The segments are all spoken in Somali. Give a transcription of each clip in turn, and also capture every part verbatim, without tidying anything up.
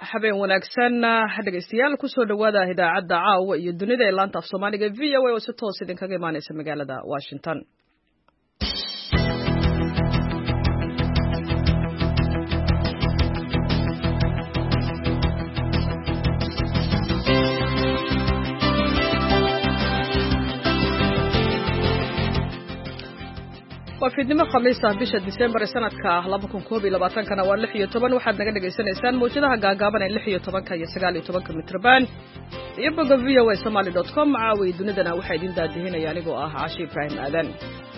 habeen wanaagsan dhegeystayaal ku soo dhawaada idaacadda caawa iyo dunida ee laanta af Soomaaliga V O A oo si toos idinkaga imaanaysa magaalada Washington. وفيدنا خميسة بشهر ديسمبر سنة كلابا كونكوبي لبعثان كان أول لحية طبعا واحد نقدر جيسان إنسان موجودها قاقابنا اللحية طبعا كي يسقالي طبعا كمتربان يبقى في او سومالي دوت كوم عاوي دونيدنا وحيدين دادي هنا يعني قوة عاشي إبراهيم آذان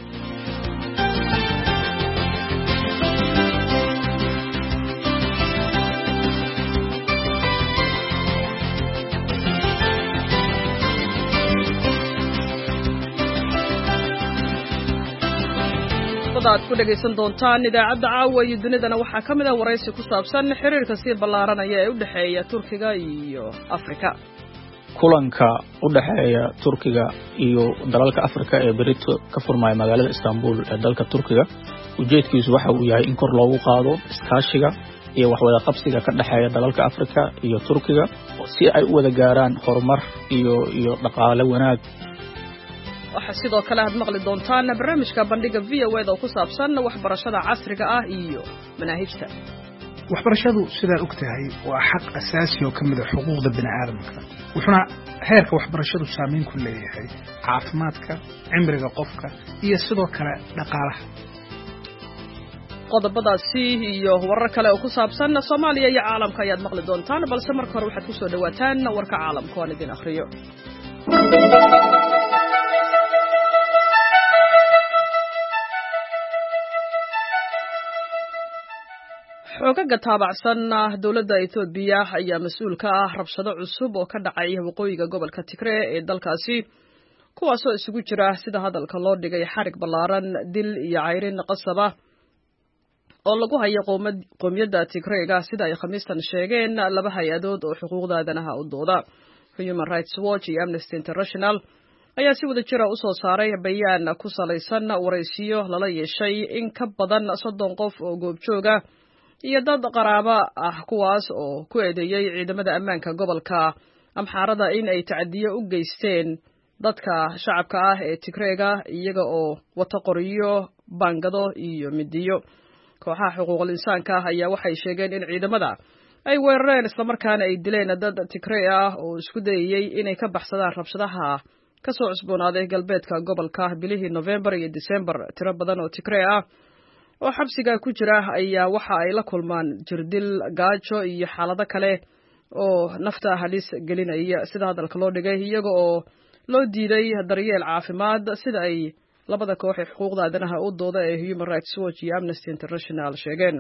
aad ku dhageysan doontaan idaacadda caawa iyo dunidana waxaa kamid ah waraysi ku saabsan xiriirka si ballaaranaya ee u dhaxeeya Turkiga iyo Afrika. kulanka u dhaxeeya Turkiga iyo dalalka Afrika ee berito ka furmay magaalada Istanbul ee dalka Turkiga ujeedkiisu waxa uu yahay in kor loogu qaado iskaashiga iyo wax wada qabsiga ka dhaxeeya dalalka Afrika iyo Turkiga si ay u wada gaaraan horumar iyo iyo dhaqaale wanaag. waxa sidoo kale aad maqli doontaan barnaamijka bandhiga V O A oo ku saabsan waxbarashada casriga ah iyo manaahijta. waxbarashadu sida uu ogtahay waa xaq asaasi oo kamid ah xuquuqda bini'aadamka wuxuuna heerka waxbarashadu saameyn ku leeyahay caafimaadka cimriga qofka iyo sidoo kale dhaqaalaha. qodobadaasi iyo warar kale oo ku saabsan Soomaaliya iyo caalamka ayaad maqli doontaan balse marka hore waxaad ku soo dhawaataan warka caalamka oo idin akhriyo. xoogagga taabacsan dawladda Itoobiya ayaa mas'uul ka ah rabshado cusub oo ka dhacay waqooyiga gobolka Tigray ee dalkaasi kuwaas oo isugu jira sida hadalka loo dhigay xarig ballaaran dil iyo cayrin qasaba oo lagu hayo qoomiyadda Tigrayga sida ay khamiistan sheegeen laba hay-adood oo xuquuqda aadanaha u dooda. Human Rights Watch iyo Amnesty International ayaa si wada jira u soo saaray bayaan ku salaysan waraysiyo lala yeeshay in ka badan soddon qof oo goobjooga iyo dad qaraaba ah kuwaas oo ku eedeeyay ciidamada ammaanka gobolka Amxaarada in ay tacadiyo u geysteen dadka shacabka ah ee Tigrayga iyaga oo wata qoriyo bangado iyo midiyo. kooxaha xuquuqul insaanka ayaa waxay sheegeen in ciidamada ay weerareen isla markaana ay dileen dad Tigray ah oo isku dayay inay ka baxsadaan rabshadaha ka soo cusboonaaday galbeedka gobolka bilihii November iyo December. tiro badan oo Tigray ah oo xabsiga ku jira ayaa waxa ay la kulmaan jirdil gaajo iyo xaalado kale oo nafta halis gelinaya sida hadalka loo dhigay iyaga oo loo diiday daryeel caafimaad sida ay labada koox ee xuquuqda aadanaha u dooda ee Human Rights Watch iyo Amnesty International sheegeen.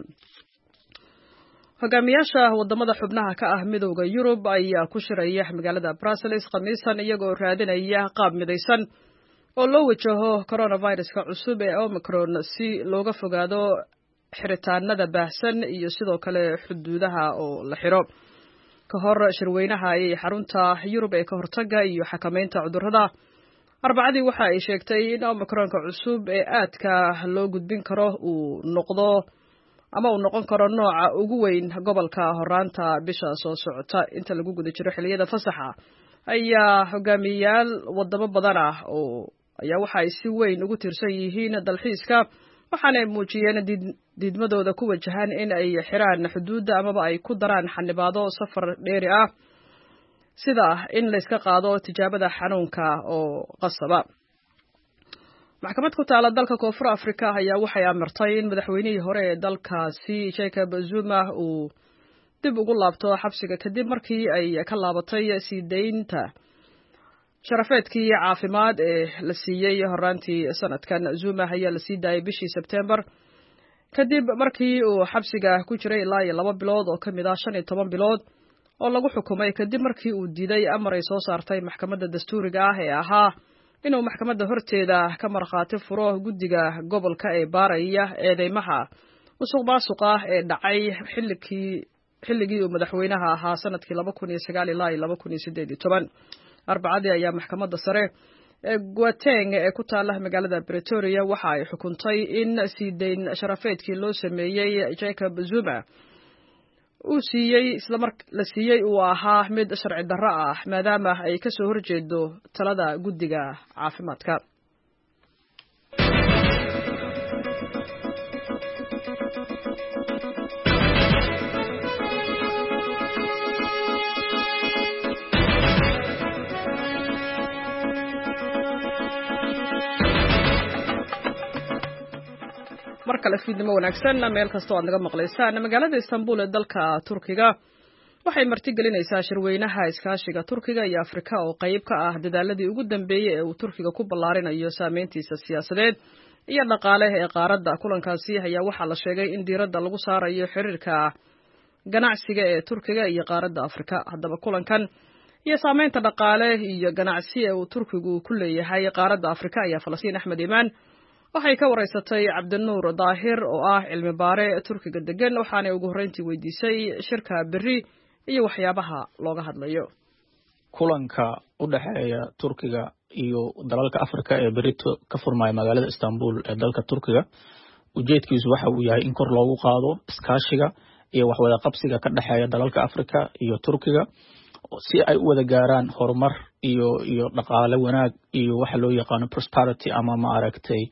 hogaamiyaasha wadamada xubnaha ka ah midowga Yurub ayaa ku shiraya magaalada Brussels khamiistan iyagoo raadinaya qaab midaysan oo loo wajaho coronavirus-ka cusub ee Omicron si looga fogaado xiritaanada baahsan iyo sidoo kale xuduudaha oo la xiro. ka hor shirweynaha ay xarunta Yurub ee ka hortagga iyo xakamaynta cudurrada Arbacadii waxa ay sheegtay in Omicron-ka cusub ee aadka loo gudbin karo uu noqdo ama uu noqon karo nooca ugu weyn gobolka horaanta bisha soo socota. inta lagu guda jiro xilliyada fasaxa ayaa hogaamiyayaal wadamo badan ah oo ayaa waxa ay si weyn ugu tirsan yihiin dalxiiska waxaana ay muujiyeen diidmadooda ku wajahan in ay xiraan xuduudda amaba ay ku daraan xanibaado safar dheeri ah sida in la iska qaado tijaabada xanuunka oo qasaba. maxkamad ku taala dalka Koonfur Afrika ayaa waxay amartay in madaxweynihii hore ee dalkaasi Jacob Zuma uu dib ugu laabto xabsiga kadib markii ay ka laabatay sii deynta sharafeedkii caafimaad ee la siiyay horaantii sanadkan. Zuma ayaa la sii daayay bishii September kadib markii uu xabsiga ku jiray ilaa iyo laba bilood oo kamid ah shan iyo toban bilood oo lagu xukumay kadib markii uu diiday amar ay soo saartay maxkamadda dastuuriga ah ee ahaa inuu maxkamadda horteeda ka markhaati furo guddiga gobolka ee baaraya eedeymaha musuqmaasuqa ee dhacay xilligii xilligii uu madaxweynaha ahaa sanadkii laba kun iyo sagaal ilaa laba kun iyo siddeed iyo toban. Arbacadii ayaa maxkamadda sare ee Gauteng ee ku taala magaalada Pretoria waxa ay xukuntay in sii deyn sharafeedkii loo sameeyay Jacob Zuma uu siiyey isla mar la siiyey uu ahaa mid sharci darro ah maadaama ay ka soo horjeedo talada guddiga caafimaadka. markale fiidnimo wanaagsan meel kasta oo aad naga maqlaysaan magaalada Istanbul ee dalka Turkiga waxay marti gelinaysaa shirweynaha iskaashiga Turkiga iyo Afrika oo qayb ka ah dadaaladii ugu dambeeyay ee uu Turkiga ku ballaarinayo saameyntiisa siyaasadeed iyo dhaqaale ee qaaradda. kulankaasi ayaa waxaa la sheegay in diiradda lagu saarayo xiriirka ganacsiga ee Turkiga iyo qaaradda Afrika. haddaba kulankan iyo saameynta dhaqaale iyo ganacsi ee uu Turkigu ku leeyahay qaaradda Afrika ayaa Falastiin Axmed Imaan waxay ka wareysatay Cabdinuur Daahir oo ah cilmi baare Turkiga degan, waxaana ugu horreyntii weydiisay shirka berri iyo waxyaabaha looga hadlayo. kulanka u dhaxeeya Turkiga iyo dalalka Afrika ee berrito ka furmaya magaalada Istanbul ee dalka Turkiga ujeedkiisu waxa uu yahay in kor loogu qaado iskaashiga iyo wax wada qabsiga ka dhaxeeya dalalka Afrika iyo Turkiga si ay u wada gaaraan horumar iyo iyo dhaqaale wanaag iyo waxa loo yaqaan prosperity ama ma aragtay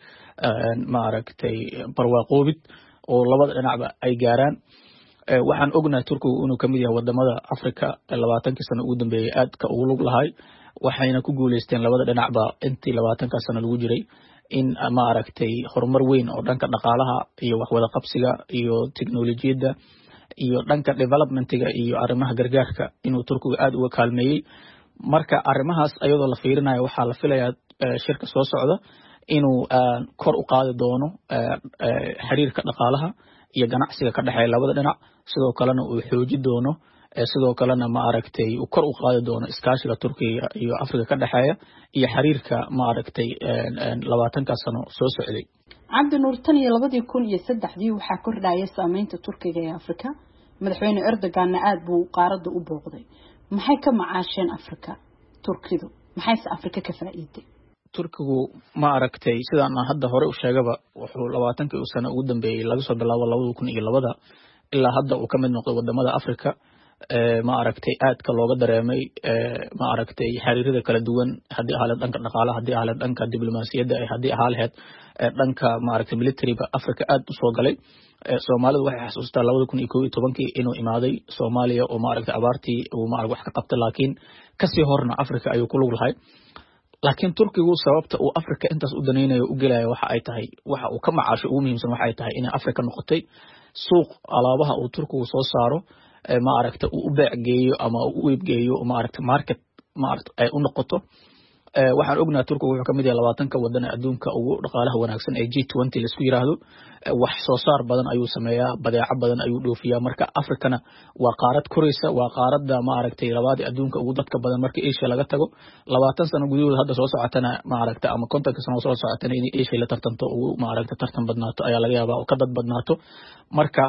ma aragtay barwaaqoobid oo labada dhinacba ay gaaraan. waxaan ognahay Turkigu inuu kamid yahay wadamada Afrika labaatankii sano ugu dambeeyay aad ka ugu lug lahay, waxayna ku guuleysteen labada dhinacba intii labaatanka sano lagu jiray in ma aragtay horumar weyn oo dhanka dhaqaalaha iyo wax wada qabsiga iyo tiknoolajiyadda iyo dhanka developmentiga iyo arrimaha gargaarka inuu Turkigu aad uga kaalmeeyay. marka arrimahaas ayadoo la fiirinayo waxaa la filayaa shirka soo socda inuu kor u qaadi doono xiriirka dhaqaalaha iyo ganacsiga ka dhaxeeya labada dhinac, sidoo kalena uu xoojin doono sidoo kalena ma aragtay uu kor u qaadi doono iskaashiga Turkiga iyo Afrika ka dhaxeeya iyo xiriirka ma aragtay labaatanka sano soo socday. Cabdinuur, tan iyo labadii kun iyo saddexdii waxaa kordhaya saameynta Turkiga ee Afrika. madaxweyne Erdogan aad buu qaaradda u booqday. maxay ka macaasheen Afrika Turkidu? maxayse Afrika ka faa'iiday? Turkigu ma aragtay sidaan hadda hore u sheegaba wuxuu labaatankii sano ugu dambeeyay laga soo bilaabo labada kun iyo labada ilaa hadda uu ka mid noqday wadamada Afrika ee ma aragtay aad ka looga dareemay ma aragtay xiriirada kala duwan hadii ahayd dhanka dhaqaalaha, hadii ahayd dhanka diblomaasiyadda, hadii ahayd dhanka ma aragtay military-ba Afrika aad u soo galay. Soomaalidu waxay xasuustaa labada kun iyo kow iyo tobankii inuu imaaday Soomaaliya oo ma aragtay abaartii uu ma arag wax ka qabtay, laakiin kasii horna Afrika ayuu ku lug lahay. laakiin Turkigu sababta uu Afrika intaas u danaynayo u gelayo waxa ay tahay waxa uu ka macaasho ugu muhiimsan waxa ay tahay in Afrika noqotay suuq alaabaha uu Turkigu soo saaro ma aragtay uu u beec geeyo ama uu u iib geeyo ma aragtay market ma aragtay ay u noqoto. waxaan ognahay Turkigu wuxuu kamid yahay labaatanka wadan ee adduunka ugu dhaqaalaha wanaagsan ee G twenty la isku yiraahdo. wax soo saar badan ayuu sameeyaa, badeeco badan ayuu dhoofiyaa. marka Afrikana waa qaarad koraysa, waa qaaradda ma aragtay labaad adduunka ugu dadka badan marka Asia laga tago. labaatan sano gudahood hadda soo socotana ma aragtay ama kontonka sano soo socotana in Asia la tartanto ugu ma aragtay tartan badnaato ayaa laga yaabaa oo ka dad badnaato. marka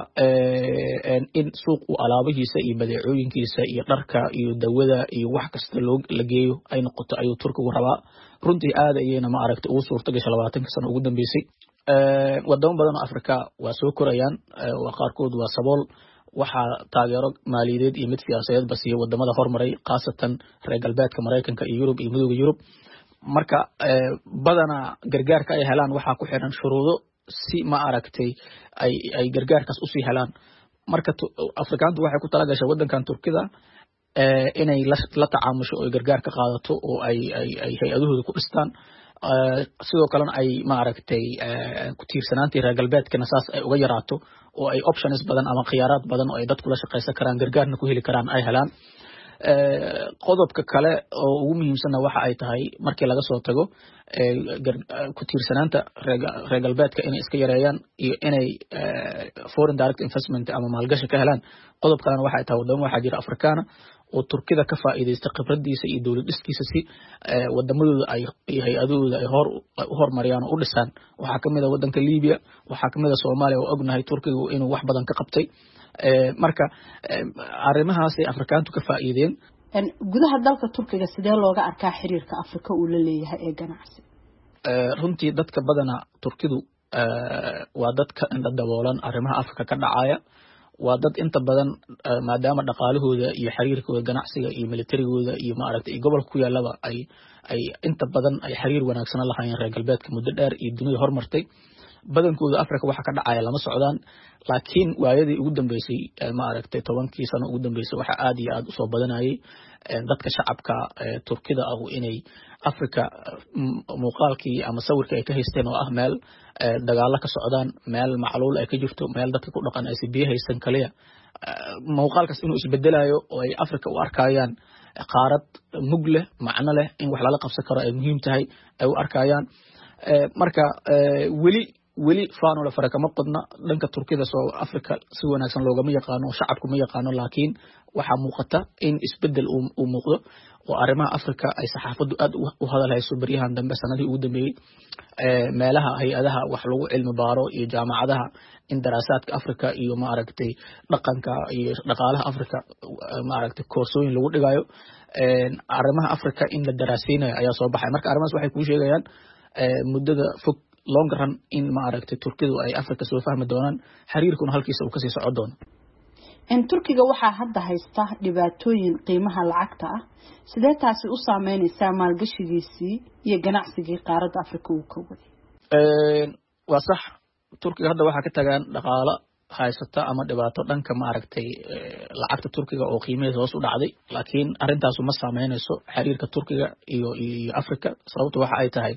in suuq uu alaabihiisa iyo badeecooyinkiisa iyo dharka iyo dawada iyo wax kasta loo la geeyo ay noqoto ayuu Turkigu rabaa. runtii aad ayayna ma aragtay ugu suurta gashay labaatanka sano ugu dambeysay. wadamo badan oo Afrika waa soo korayaan, waa qaarkood waa sabool, waxaa taageero maaliyadeed iyo mid siyaasadeed ba siiya wadamada hormaray, khaasatan reer galbeedka Mareykanka iyo Yurub iyo midowga Yurub. marka badana gargaarka ay helaan waxaa ku xiran shuruudo si ma aragtay ay ay gargaarkaas u sii helaan. marka Afrikaantu waxay ku tala gashay wadankan Turkida inay la tacaamusho oo gargaar ka qaadato oo ay ay ay hay'adahooda ku dhistaan, sidoo kalena ay ma aragtay ku tiirsanaantii reer galbeedkana saas ay uga yaraato oo ay options badan ama khiyaaraad badan oo ay dadku la shaqeysan karaan, gargaarna ku heli karaan ay helaan. qodobka kale oo ugu muhiimsan waxa ay tahay markii laga soo tago ku tiirsanaanta reer galbeedka inay iska yareeyaan iyo inay foreign direct investment ama maalgashi ka helaan. qodob kalena waxa ay tahay wadamo waxa jira Afrikaana oo Turkida ka faa'iideysta khibradiisa iyo dawlad dhiskiisa si wadamadooda ay hay'adooda ay hor u hormariyaan oo u dhisaan. waxaa kamid ah wadanka Liibiya, waxaa kamid ah Soomaaliya oo ognahay Turkigu inuu wax badan ka qabtay. marka arrimahaas ay Afrikaantu ka faa'iideen. gudaha dalka Turkiga sidee looga arkaa xiriirka Afrika uu la leeyahay ee ganacsi? runtii dadka badana Turkidu waa dadka inta daboolan arrimaha Afrika ka dhacaya, waa dad inta badan maadaama dhaqaalahooda iyo xiriirkooda ganacsiga iyo militarigooda iyo maaragtay gobolka ku yaalaba ay ay inta badan ay xiriir wanaagsan la hayeen reer galbeedka muddo dheer iyo dunida hormartay badankooda Afrika waxa ka dhacaya lama socdaan laakiin waayadii ugu dambeysay maaragtay tobankii sano ugu dambeysay waxa aad iyo aad u soo badanayay dadka shacabka Turkida ah inay Afrika muuqaalkii ama sawirka ay ka haysteen oo ah meel dagaalo ka socdaan meel macluul ay ka jirto meel dadka ku dhaqan ay si biyo haysan kaliya muuqaalkaas inuu isbedelayo oo ay Afrika u arkayaan qaarad mug leh macno leh in wax lala qabsan karo ay muhiim tahay ay u arkayaan marka weli weli faano la faraka ma qodna dhanka Turkida soo Afrika si wanaagsan loogama yaqaano shacabku ma yaqaano laakiin waxa muuqata in isbedel uu muuqdo oo arrimaha Afrika ay saxaafadu aad u hadalhayso bariyahan dambe sanadii ugu dambeeyay meelaha hay'adaha wax lagu cilmi baaro iyo jaamacadaha in daraasaadka Afrika iyo ma aragtay dhaqanka iyo dhaqaalaha Afrika ma aragtay koorsooyin lagu dhigayo arrimaha Afrika in la daraasinayo ayaa soo baxay marka arrimahaas waxay ku sheegayaan muddada fog long run in ma aragtay Turkidu ay Afrika soo fahmi doonaan xiriirkuna halkiisa uu ka sii socon doono in Turkiga waxa hadda haysta dhibaatooyin qiimaha lacagta ah sidee taasi u saameynaysaa maalgashigiisii iyo ganacsigii qaaradda Afrika uu ka waday ee waa sax Turkiga hadda waxa ka tagaan dhaqaale haysata ama dhibaato dhanka ma aragtay lacagta Turkiga oo qiimaheeda hoos u dhacday laakiin arintaas uma saameynayso xiriirka Turkiga iyo iyo Afrika sababtu waxa ay tahay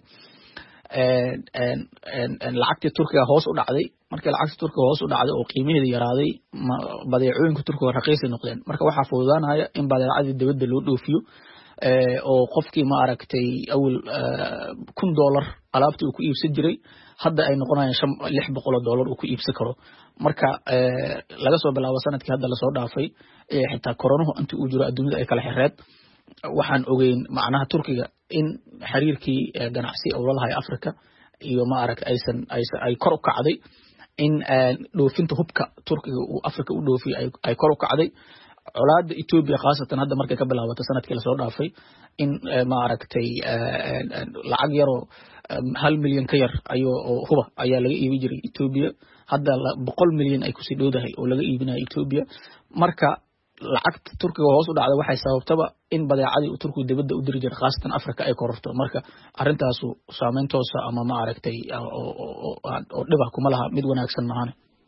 een lacagta Turkiga hoos u dhacday markii lacagta Turkiga hoos u dhacday oo qiimaheeda yaraaday badeecooyinka Turkiga raqiis noqdeen marka waxa fududaanaya in badeecadii dibadda loo dhoofiyo ee oo qofkii ma aragtay awal kun dollar alaabtii uu ku iibsan jiray hadda ay noqonayaan lix boqol dollar uu ku iibsan karo marka laga soo bilaabo sanadkii hadda la soo dhaafay ee xitaa koronaha intii uu jiro adduunyada ay kala xirreed waxaan ogeyn macnaha Turkiga in xiriirkii ganacsi oo la lahaay Afrika iyo ma arag aysan ay kor u kacday in dhoofinta hubka Turkiga uu Afrika u dhoofiyo ay kor u kacday colaadda Ethiopia khaasatan hadda markay ka bilaabatay sanadkii la soo dhaafay in ma aragtay lacag yaro hal milyan ka yar ayo huba ayaa laga iibin jiray Ethiopia hadda boqol milyan ay ku sii dhowdahay oo laga iibinayo Ethiopia marka lacagta Turkiga hoos u dhacday waxay sababtaba in badeecadii uu Turkigu dibadda u diri jiray khaasatan Afrika ay kororto marka arintaas uu saameyn toos ah ama ma aragtay oo dhibac kuma laha mid wanaagsan maahan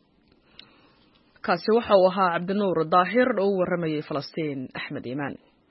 kaasi waxa uu ahaa Cabdinuur Daahir oo waramayay Falastiin Axmed Iimaan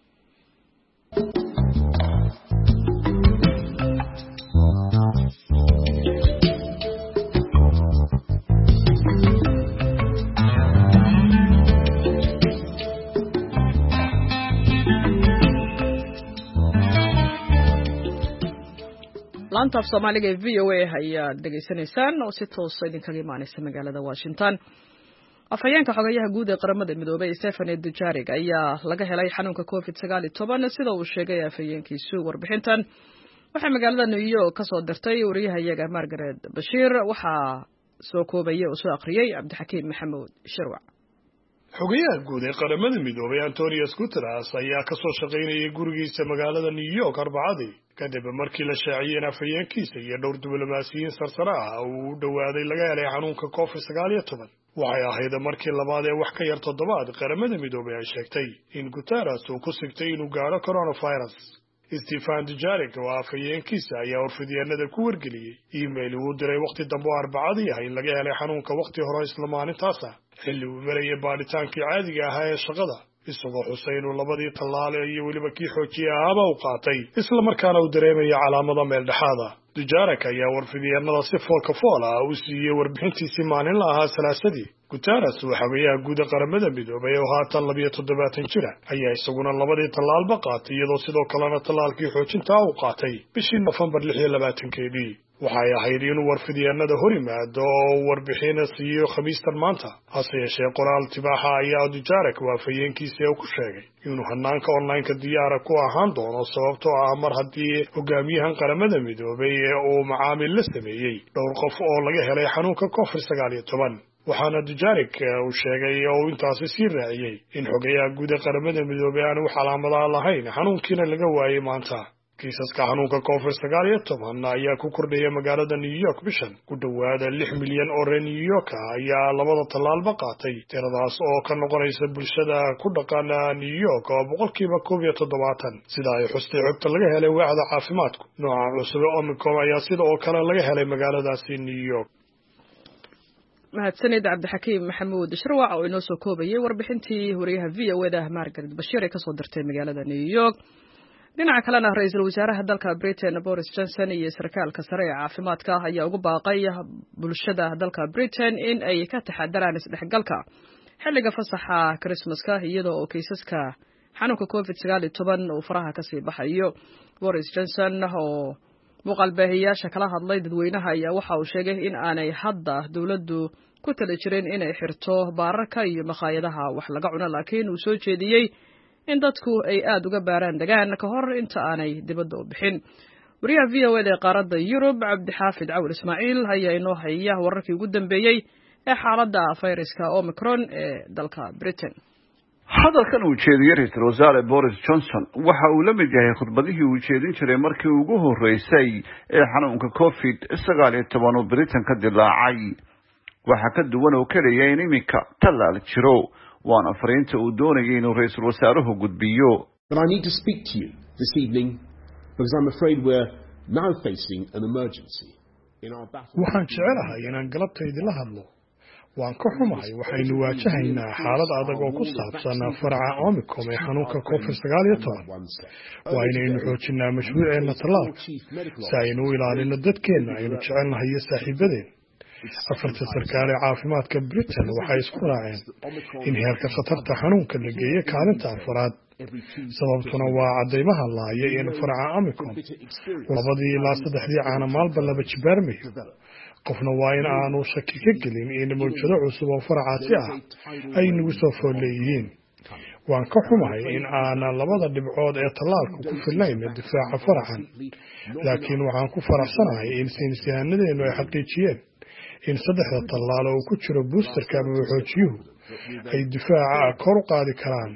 laanta af Soomaaliga ee V O A ayaa dhageysanaysaan oo si toos ah idinkaga imaanaysa magaalada Washington afhayeenka xogayaha guud ee qaramada midoobay Stephane Dujarric ayaa laga helay xanuunka covid sagaal iyo toban sida uu sheegay afhayeenkiisu warbixintan waxa magaalada New York ka soo dirtay wariyahayaga Margaret Bashir waxa soo koobaya oo soo aqriyay Cabdixakiim Maxamuud Shirwac xogayaha guud ee qaramada midoobay Antonio Guterres ayaa ka soo shaqeynayay gurigiisa magaalada New York Arbacadii kadib markii la shaaciyay in afhayeenkiisa iyo dhowr diblomaasiyiin sarsare ah uu u dhawaaday laga helay xanuunka covid sagaal iyo toban waxay ahayd markii labaad ee wax ka yar toddobaad qaramada midoobay ay sheegtay in Guterres uu ku sigtay inuu gaaro coronavirus Stephane Dujarric oo afhayeenkiisa ayaa warfidyaanada ku wargeliyay email uu diray waqti dambe oo Arbacadii ah in laga helay xanuunka waqti hore isla maalintaas xilli uu marayay baadhitaankii caadiga ahaa ee shaqada isagoo xusay inuu labadii tallaale iyo weliba kii xoojiye ahaaba u qaatay isla markaana uu dareemaya calaamada meel dhexaada Dujarric ayaa warfidyaanada si foolka fool ah u siiyey warbixintiisii maalinla ahaa salaasadii Guterres oo xogayaha guud ee qaramada midoobay oo haatan labiyo toddobaatan jira ayaa isaguna labadii tallaalba qaatay iyadoo sidoo kalena tallaalkii xoojinta u qaatay bishii November lix iyo labaatankeedii waxay ahayd inuu warfidyaanada hor yimaado oo warbixin siiyo khamiistan maanta hase yeeshee qoraal tibaaxa ayaa Dujarric waafayeenkiisa ku sheegay inuu hanaanka online-ka diyaar ku ahaan doono sababtoo ah mar haddii hogaamiyahan qaramada midoobay uu macaamil la sameeyay dhowr qof oo laga helay xanuunka covid sagaal iyo toban waxaana Dujarric uu sheegay oo intaasi sii raaciyay in xogayaha guud ee qaramada midoobay aanu calaamadaha lahayn xanuunkiina laga waayay maanta kiisaska xanuunka covid sagaal iyo toban ayaa ku kordhaya magaalada New York bishan ku dhawaada lix milyan oo reer New York ayaa labada tallaalba qaatay tiradaas oo ka noqonaysa bulshada ku dhaqan New York oo boqolkiiba koob iyo toddobaatan sida ay xustay xogta laga helay waaxda caafimaadku. nooca cusub ee Omicron ayaa sidoo kale laga helay magaaladaasi New York. mahadsanid cabdixakiim maxamuud shirwac oo inoo soo koobayay warbixintii wariyaha V O A da Margaret Bashir ee kasoo dirtay magaalada New York. dhinaca kalena ra'iisul wasaaraha dalka Britain Boris Johnson iyo sarkaalka sare ee caafimaadka ayaa ugu baaqay bulshada dalka Britain in ay ka taxadaraan isdhexgalka xilliga fasaxa Christmaska iyadoo oo kiisaska xanuunka covid sagaal iyo toban uu faraha ka sii baxayo. Boris Johnson oo muqalbeeyaasha kala hadlay dadweynaha ayaa waxa uu sheegay in aanay hadda dawladdu ku tali jirin inay xirto baararka iyo maqaayadaha wax laga cuno, laakiin uu soo jeediyey in dadku ay aad uga baaraan degaan ka hor inta aanay dibadda u bixin. wariyaha V O A ee qaaradda Yurub Cabdixaafid Cawil Ismaaciil ayaa inoo haya wararkii ugu dambeeyey ee xaaladda fayraska Omicron ee dalka Britain. hadalkan uu jeediyay ra'iisul wasaare Boris Johnson waxa uu la mid yahay khudbadihii uu jeedin jiray markii ugu horeysay ee xanuunka covid sagaal iyo toban oo Britain ka dilaacay. waxa ka duwan oo kaliya in imika talaal jiro waana fariinta uu doonayay inuu ra'iisul wasaaruhu gudbiyo. But I need to speak to you this evening because I'm afraid we're now facing an emergency in our battle. waxaan jecelahay inaan galabta idinla hadlo. waan ka xumahay waxaynu waajahaynaa xaalad adag oo ku saabsan faraca Omicron ee xanuunka covid sagaal iyo toban. waa inaynu xoojinaa mashruuceena tallaalka si aynu u ilaalino dadkeena aynu jecelnahay iyo saaxiibadeen. afarta sarkaal ee caafimaadka Britain waxay isku raaceen in heerka khatarta xanuunka la geeyo kaalinta afraad. sababtuna waa cadeymaha laaya in faraca Omicron labadii ilaa saddexdii caana maalba laba jibaarmayo. qofna waa in aanu shaki ka gelin in mawjado cusub oo faracaasi ah ay nagu soo fool leeyihiin. waan ka xumahay in aana labada dhibcood ee tallaalka ku filnayn difaaca faracan, laakiin waxaan ku faraxsanahay in saynisyahanadeennu ay xaqiijiyeen in saddexda tallaal oo ku jiro boosterka ama xoojiyuhu ay difaaca kor u qaadi karaan.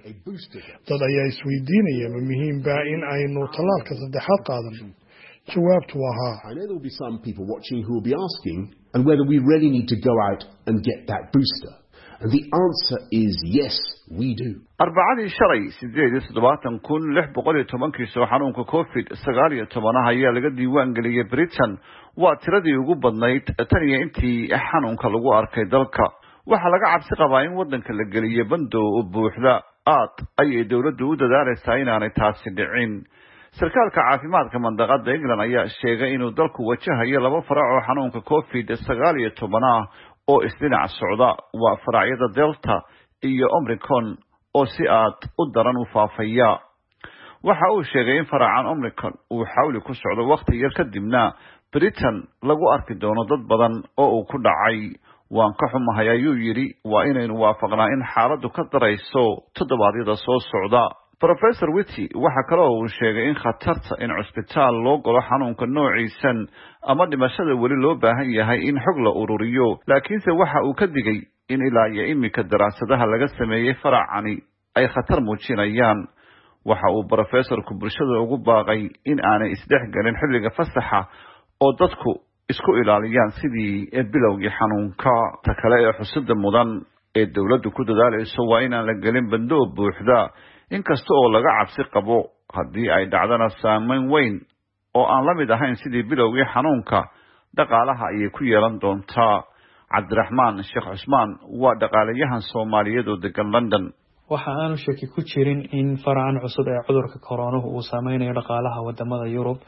dad ayaa isweydiinaya ma muhiimba in aynu tallaalka saddexaad qaadano. jawaabtu waa haa. I know there will be some people watching who will be asking and whether we really need to go out and get that booster. And the answer is yes, we do. arbacadii shalay sideed iyo toddobaatan kun lix boqol iyo toban kiis oo xanuunka covid sagaal iyo toban ah ayaa laga diiwaan geliyay Britain. waa tiradii ugu badnayd tan iyo intii xanuunka lagu arkay dalka. waxaa laga cabsi qabaa in wadanka la geliyo bando u buuxda. aad ayay dawladdu u dadaalaysaa inaanay taasi dhicin. sarkaalka caafimaadka mandaqada England ayaa sheegay inuu dalku wajahayo laba farac oo xanuunka covid sagaal iyo toban ah oo isdhinac socda. waa faracyada Delta iyo Omicron oo si aad u daran u faafaya. waxa uu sheegay in faracan Omicron uu xawli ku socdo waqti yar kadibna Britain lagu arki doono dad badan oo uu ku dhacay. waan ka xumahay ayuu yiri waa inaynu waafaqnaa in xaaladdu ka darayso toddobaadyada soo socda. Professor Whitty waxa kale oo uu sheegay in khatarta in cusbitaal loo galo xanuunka noociisan ama dhimashada weli loo baahan yahay in xog la ururiyo, laakiinse waxa uu ka digay in ilaa iyo imika daraasadaha laga sameeyay faracani ay khatar muujinayaan. waxa uu professorku bulshada ugu baaqay in aanay isdhexgalin xilliga fasaxa oo dadku isku ilaaliyaan sidii bilowgii xanuunka. ta kale ee xusida mudan ee dawladdu ku dadaalayso waa inaan la gelin bando buuxda, inkasta oo laga cabsi qabo haddii ay dhacdana saameyn weyn oo aan la mid ahayn sidii bilowgii xanuunka dhaqaalaha ayay ku yeelan doontaa. cabdiraxmaan sheekh cusmaan waa dhaqaalayahan Soomaaliyeed oo degan London. waxa aanu shaki ku jirin in faracan cusub ee cudurka corona uu saameynayo dhaqaalaha wadamada Yurub.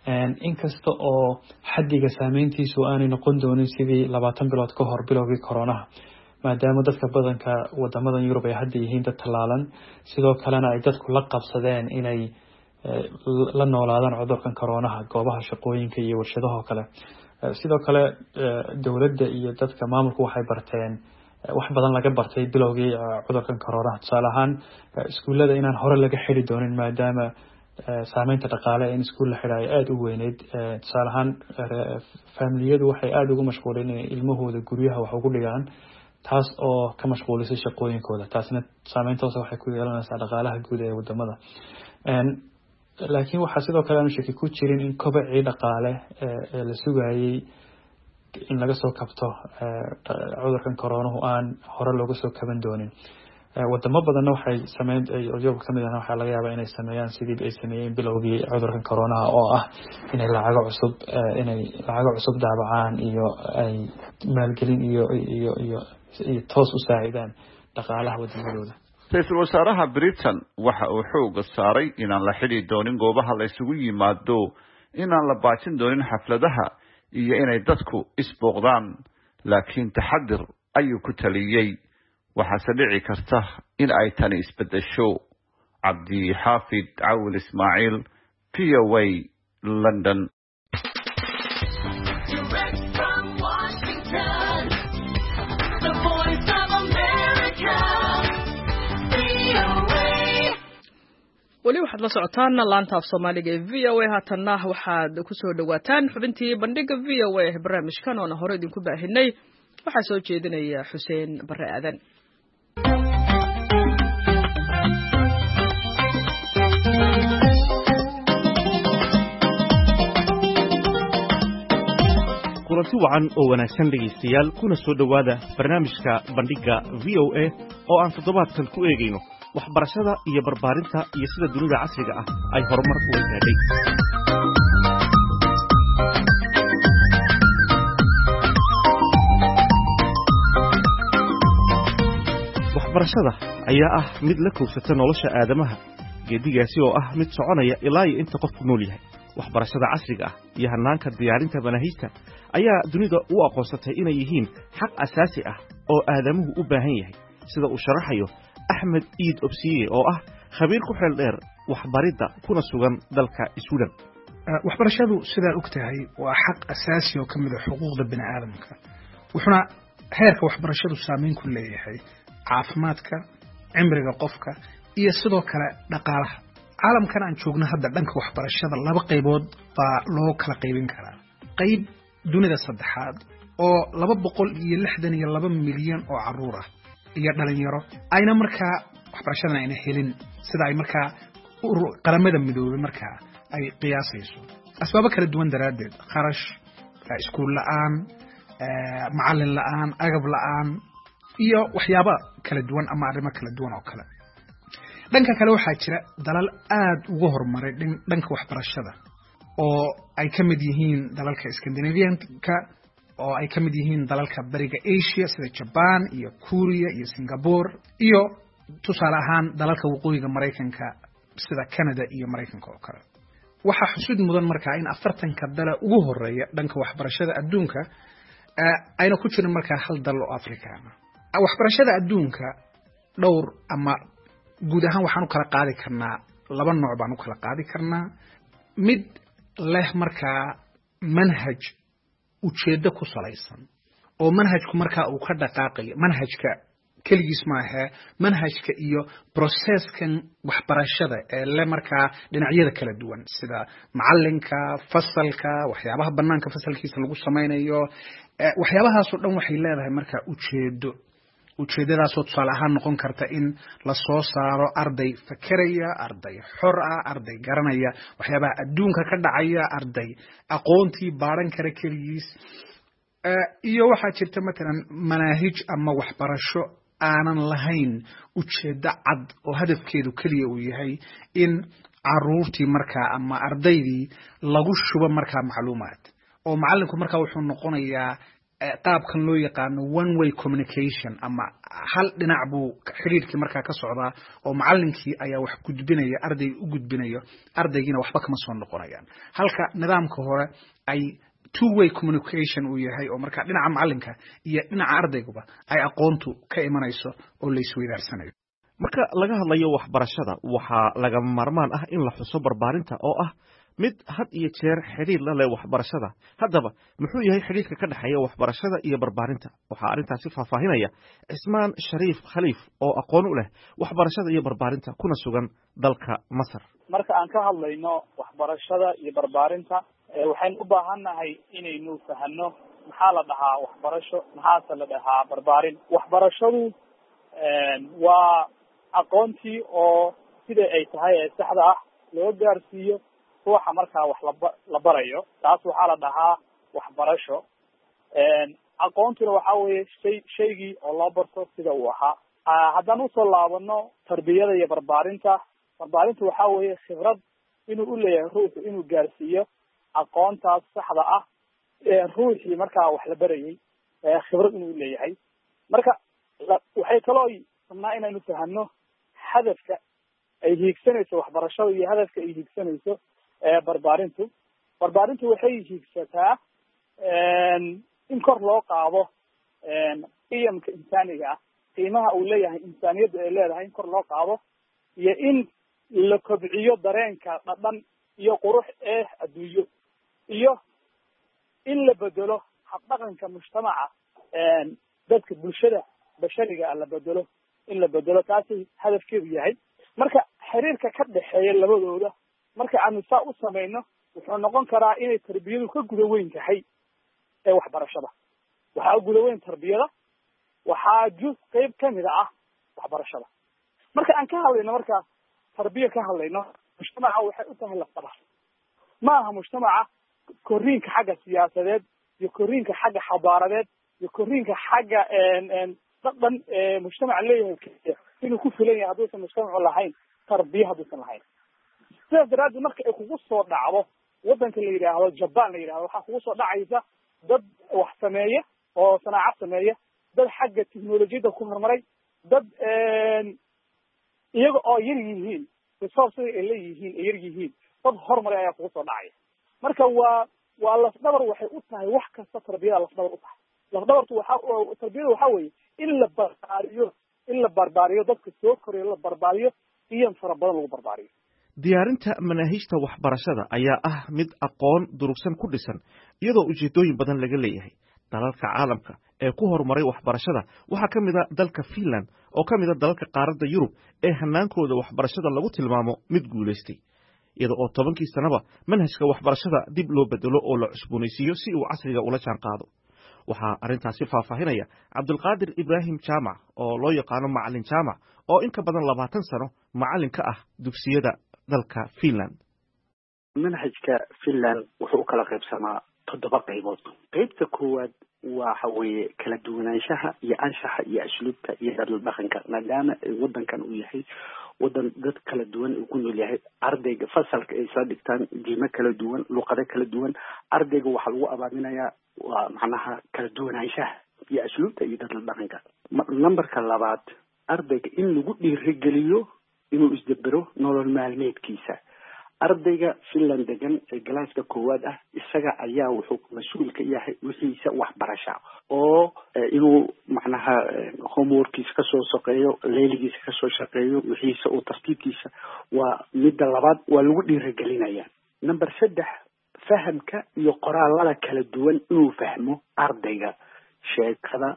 inkasta oo xaddiga saameyntiisu aanay noqon doonin sidii labaatan bilood ka hor bilowgii corona, maadaama dadka badanka wadamadan Yurub ay hadda yihiin dad talaalan, sidoo kalena ay dadku la qabsadeen inay la noolaadaan cudurkan corona goobaha shaqooyinka iyo warshadaha kale. sidoo kale dawladda iyo dadka maamulku waxay barteen wax badan laga bartay bilowgii cudurkan corona. tusaale ahaan iskuulada inaan hore laga xiri doonin maadaama saameynta dhaqaale in iskuul la xidhay aad u weyneyd. tusaale ahaan familiyadu waxay aad ugu mashquuleen inay ilmahooda guryaha wax ugu dhigaan, taas oo ka mashquulisay shaqooyinkooda. taasna saameyntoos waxay ku yeelanaysaa dhaqaalaha guud ee wadamada. laakiin waxaa sidoo kale aan shaki ku jirin in kobacii dhaqaale ee la sugayay in laga soo kabto cudurkan corona aan hore looga soo kaban doonin. wadamo badanna waxay sameeyeen ayuu kamid ah waxa laga yaabaa inay sameeyaan sidii ay sameeyeen bilowgii cudurkan corona oo ah inay lacago cusub inay lacago cusub daabacaan iyo ay maalgelin iyo iyo iyo toos u saacidaan dhaqaalaha wadamadooda. Ra'iisul Wasaaraha Britain waxa uu xoog saaray inaan la xidhi doonin goobaha la isugu yimaado, inaan la baajin doonin xafladaha iyo inay dadku isbooqdaan, laakiin taxadir ayuu ku taliyay. waxaa dhici karta in ay tani isbedesho. Cabdi Xaafid Cawil Ismaaciil, P O A, London. weli waxaad la socotaan laanta af Soomaaliga ee V O A. haatanna waxaad ku soo dhawaataan xubintii bandhiga V O A barnaamijkan oo hore idinku baahinay. waxaa soo jeedinaya Xuseen Bare Aadan. kulanti wacan oo wanaagsan dhegeystayaal, kuna soo dhawaada barnaamijka bandhiga V O A oo aan toddobaadkan ku eegayno waxbarashada iyo barbaarinta iyo sida dunida casriga ah ay horumar u gaadhay. waxbarashada ayaa ah mid la kowsata nolosha aadamaha, geedigaasi oo ah mid soconaya ilaa iyo inta qofku nool yahay. waxbarashada casriga ah iyo hanaanka diyaarinta manaahiijta ayaa dunida u aqoonsatay inay yihiin xaq asaasi ah oo aadamuhu u baahan yahay, sida uu sharaxayo Axmed Iid Obsiye oo ah khabiir ku xeel dheer waxbaridda kuna sugan dalka Sweden. waxbarashadu sidaa ogtahay waa xaq asaasi oo kamid ah xuquuqda bini'aadamka, wuxuuna heerka waxbarashadu saameyn ku leeyahay caafimaadka, cimriga qofka iyo sidoo kale dhaqaalaha. caalamkan aan joogno hadda dhanka waxbarashada laba qaybood baa loo kala qaybin karaa. qayb dunida saddexaad oo laba boqol iyo lixdan iyo laba milyan oo caruur ah iyo dhalinyaro ayna markaa waxbarashada ayna helin sida ay markaa qaramada midoobay markaa ay qiyaasayso. asbaabo kala duwan daraadeed, kharash, iskuul la'aan, macallin la'aan, agab la'aan iyo waxyaabo kala duwan ama arrimo kala duwan oo kale. dhanka kale waxaa jira dalal aad ugu horumaray dhanka waxbarashada oo ay ka mid yihiin dalalka Scandinavian-ka, oo ay ka mid yihiin dalalka bariga Asia sida Japan iyo Korea iyo Singapore, iyo tusaale ahaan dalalka waqooyiga Mareykanka sida Canada iyo Mareykanka oo kale. waxaa xusid mudan markaa in afartanka dal ugu horeeya dhanka waxbarashada adduunka ayna ku jirin markaa hal dal oo Afrikaan ah. waxbarashada adduunka dhowr ama guud ahaan waxaan u kala qaadi karnaa laba nooc baan u kala qaadi karnaa. mid leh markaa manhaj ujeedo ku salaysan oo manhajku markaa uu ka dhaqaaqayo, manhajka keligiis maaha, manhajka iyo processkan waxbarashada ee le markaa dhinacyada kala duwan sida macalinka, fasalka, waxyaabaha banaanka fasalkiisa lagu samaynayo, waxyaabahaas oo dhan waxay leedahay markaa ujeedo. ujeedadaas oo tusaale ahaan noqon karta in la soo saaro arday fakeraya, arday xor ah, arday garanaya waxyaabaha adduunka ka dhacaya, arday aqoontii baaran kara keligiis. iyo waxaa jirta matalan manaahij ama waxbarasho aanan lahayn ujeedo cad oo hadafkeedu keliya uu yahay in caruurtii markaa ama ardaydii lagu shubo markaa macluumaad, oo macallinku markaa wuxuu noqonayaa qaabkan loo yaqaano one way communication ama hal dhinac buu xiriirkii markaa ka socdaa oo macallinkii ayaa wax gudbinaya, arday u gudbinayo, ardaygiina waxba kama soo noqonayaan. halka nidaamka hore ay two way communication uu yahay oo markaa dhinaca macallinka iyo dhinaca ardayguba ay aqoontu ka imanayso oo la isweydaarsanayo. marka laga hadlayo waxbarashada waxaa laga maarmaan ah in la xuso barbaarinta oo ah mid had iyo jeer xiriir la leh waxbarashada. haddaba muxuu yahay xiriirka ka dhexeeya waxbarashada iyo barbaarinta? waxaa arrintaasi faahfaahinaya Cismaan Shariif Khaliif oo aqoon u leh waxbarashada iyo barbaarinta kuna sugan dalka Masar. marka aan ka hadlayno waxbarashada iyo barbaarinta waxaan u baahannahay inaynu fahanno maxaa la dhahaa waxbarasho, maxaase la dhahaa barbaarin. waxbarashadu waa aqoontii oo sida ay tahay ee saxda ah loo gaarsiiyo ruuxa markaa wax laba la barayo taas waxaa la dhahaa waxbarasho aqoontuna waxaa weeye shay shaygii oo loo barto sida uu ahaa haddaan usoo laabano tarbiyada iyo barbaarinta barbaarinta waxaa weeye khibrad inuu u leeyahay ruuxu inuu gaarsiiyo aqoontaas saxda ah ruuxii markaa wax la barayay khibrad inuu leeyahay marka waxay kaloo rabnaa inaynu fahano hadafka ay hiigsanayso waxbarashada iyo hadafka ay hiigsanayso barbaarintu barbaarintu waxay hiigsataa in kor loo qaado qiyamka insaaniga ah qiimaha uu leeyahay insaaniyadda ay leedahay in kor loo qaado iyo in la kobciyo dareenka dhadhan iyo qurux ee adduunyo iyo in la bedelo habdhaqanka mujtamaca dadka bulshada bashariga la bedelo in la bedelo taasi hadafkeedu yahay marka xiriirka ka dhaxeeya labadooda marka aanu saa u samayno wuxuu noqon karaa inay tarbiyadu ka guda weyn tahay ee waxbarashada waxaa guda weyn tarbiyada waxaa juz qayb kamid ah waxbarashada marka aan ka hadlayno marka tarbiya ka hadlayno mujtamaca waxay u tahay lafdhabar ma aha mujtamaca korriinka xagga siyaasadeed iyo korriinka xagga xadaaradeed iyo korriinka xagga dhaqan mujtamaca leeyahay inuu ku filan yahay hadduusan mujtamacu lahayn tarbiya hadduusan lahayn sidaas daraaddeed marka ay kugu soo dhacdo waddanka la yidhaahdo jabaan la yidhahdo waxaa kugu soo dhacaysa dad wax sameeya oo sanaacad sameeya dad xagga technolojiyadda ku horumaray dad iyaga oo yar yihiin resourcega ay leeyihiin ay yar yihiin dad horumaray ayaa kugu soo dhacaya marka waa waa lafdhabar waxay u tahay wax kasta tarbiyada lafdhabar u tahay lafdhabartu waxa tarbiyada waxaa weeye in la barbaariyo in la barbaariyo dadka soo korayo la barbaariyo qiyam fara badan lagu barbaariyo diyaarinta manaahijta waxbarashada ayaa ah mid aqoon durugsan ku dhisan iyadoo ujeedooyin badan laga leeyahay dalalka caalamka ee ku horumaray waxbarashada waxaa ka mid a dalka Finland oo ka mid a dalalka qaaradda Yurub ee hanaankooda waxbarashada lagu tilmaamo mid guulaystay iyada oo tobankii sanaba manhajka waxbarashada dib loo bedelo oo la cusboonaysiiyo si uu casriga ula jaan qaado waxaa arrintaasi faahfaahinaya cabdulqaadir ibraahim jaamac oo loo yaqaano macalin jaamac oo in ka badan labaatan sano macalin ka ah dugsiyada dalka Finland manhajka Finland wuxuu kala qaybsamaa toddoba qaybood qaybta koowaad waxa weeye kala duwanaanshaha iyo anshaxa iyo asluubta iyo dhaqanka maadaama wadankan uu yahay wadan dad kala duwan uu ku nool yahay ardayga fasalka ay soo dhigtaan diimo kala duwan luqado kala duwan ardayga waxa lagu abaaminayaa waa macnaha kala duwanaanshaha iyo asluubta iyo dhaqanka numberka labaad ardayga in lagu dhiirigeliyo inuu isdabaro nolol maalmeedkiisa ardayga Finland degan ee galaaska koowaad ah isaga ayaa wuxuu mas'uul ka yahay wixiisa waxbarasho oo inuu macnaha homeworkiisa ka soo shaqeeyo leeligiisa ka soo shaqeeyo wixiisa oo tartiibkiisa waa midda labaad waa lagu dhiirigelinayaa number saddex fahamka iyo qoraalada kala duwan inuu fahmo ardayga sheekada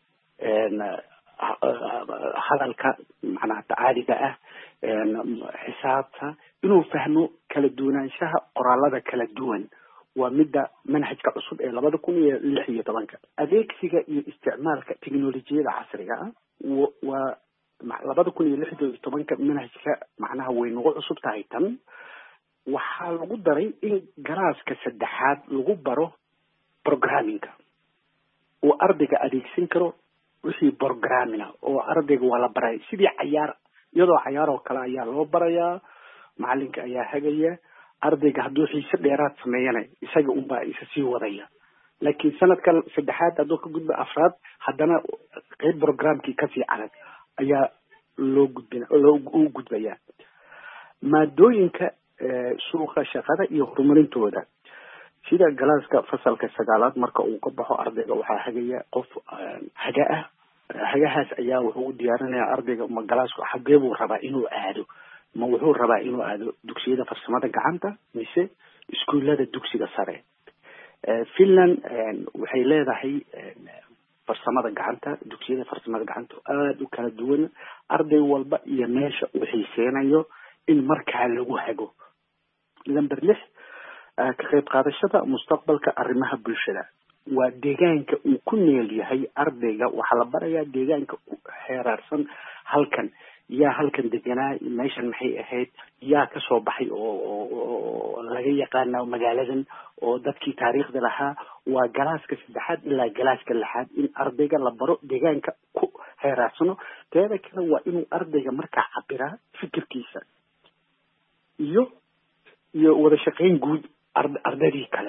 hadalka macnaha tacaaliga ah xisaabta inuu fahmo kala duwanaanshaha qoraalada kala duwan waa midda manhajka cusub ee labada kun iyo lix iyo tobanka adeegsiga iyo isticmaalka teknolojiyada casriga ah waa labada kun iyo lix iyo tobanka manhajka macnaha way nagu cusub tahay tan waxaa lagu daray in galaaska saddexaad lagu baro programmingka oo ardayga adeegsan karo wixii programming oo ardayga waa la baray sidii cayaar iyadoo cayaar oo kale ayaa loo barayaa macalinka ayaa hagaya ardayga hadduu xiise dheeraad sameeyana isaga unbaa isa sii wadaya laakiin sanadka saddexaad hadduu ka gudbo afraad haddana qayb programkii kasii adag ayaa loo gudbina loo gudbaya maadooyinka suuqa shaqada iyo horumarintooda sida galaaska fasalka sagaalaad marka uu ka baxo ardayga waxaa hagaya qof haga ah hagahaas ayaa wuxuu u diyaarinayaa ardayga ma galaasku xagee buu rabaa inuu aado ma wuxuu rabaa inuu aado dugsiyada farsamada gacanta mise iskuullada dugsiga sare Finland waxay leedahay farsamada gacanta dugsiyada farsamada gacanta aad u kala duwan arday walba iyo meesha uu xiiseenayo in markaa lagu hago number lix ka qayb qaadashada mustaqbalka arrimaha bulshada waa deegaanka uu ku neel yahay ardayga waxaa la barayaa deegaanka xeeraarsan halkan yaa halkan deganaa meeshan maxay ahayd yaa kasoo baxay oo laga yaqaana magaaladan oo dadkii taariikhda lahaa waa galaaska saddexaad ilaa galaaska lixaad in ardayga la baro deegaanka ku heeraarsano teeda kale waa inuu ardayga markaa cabiraa fikirkiisa iyo iyo wada shaqayn guud ardaydii kale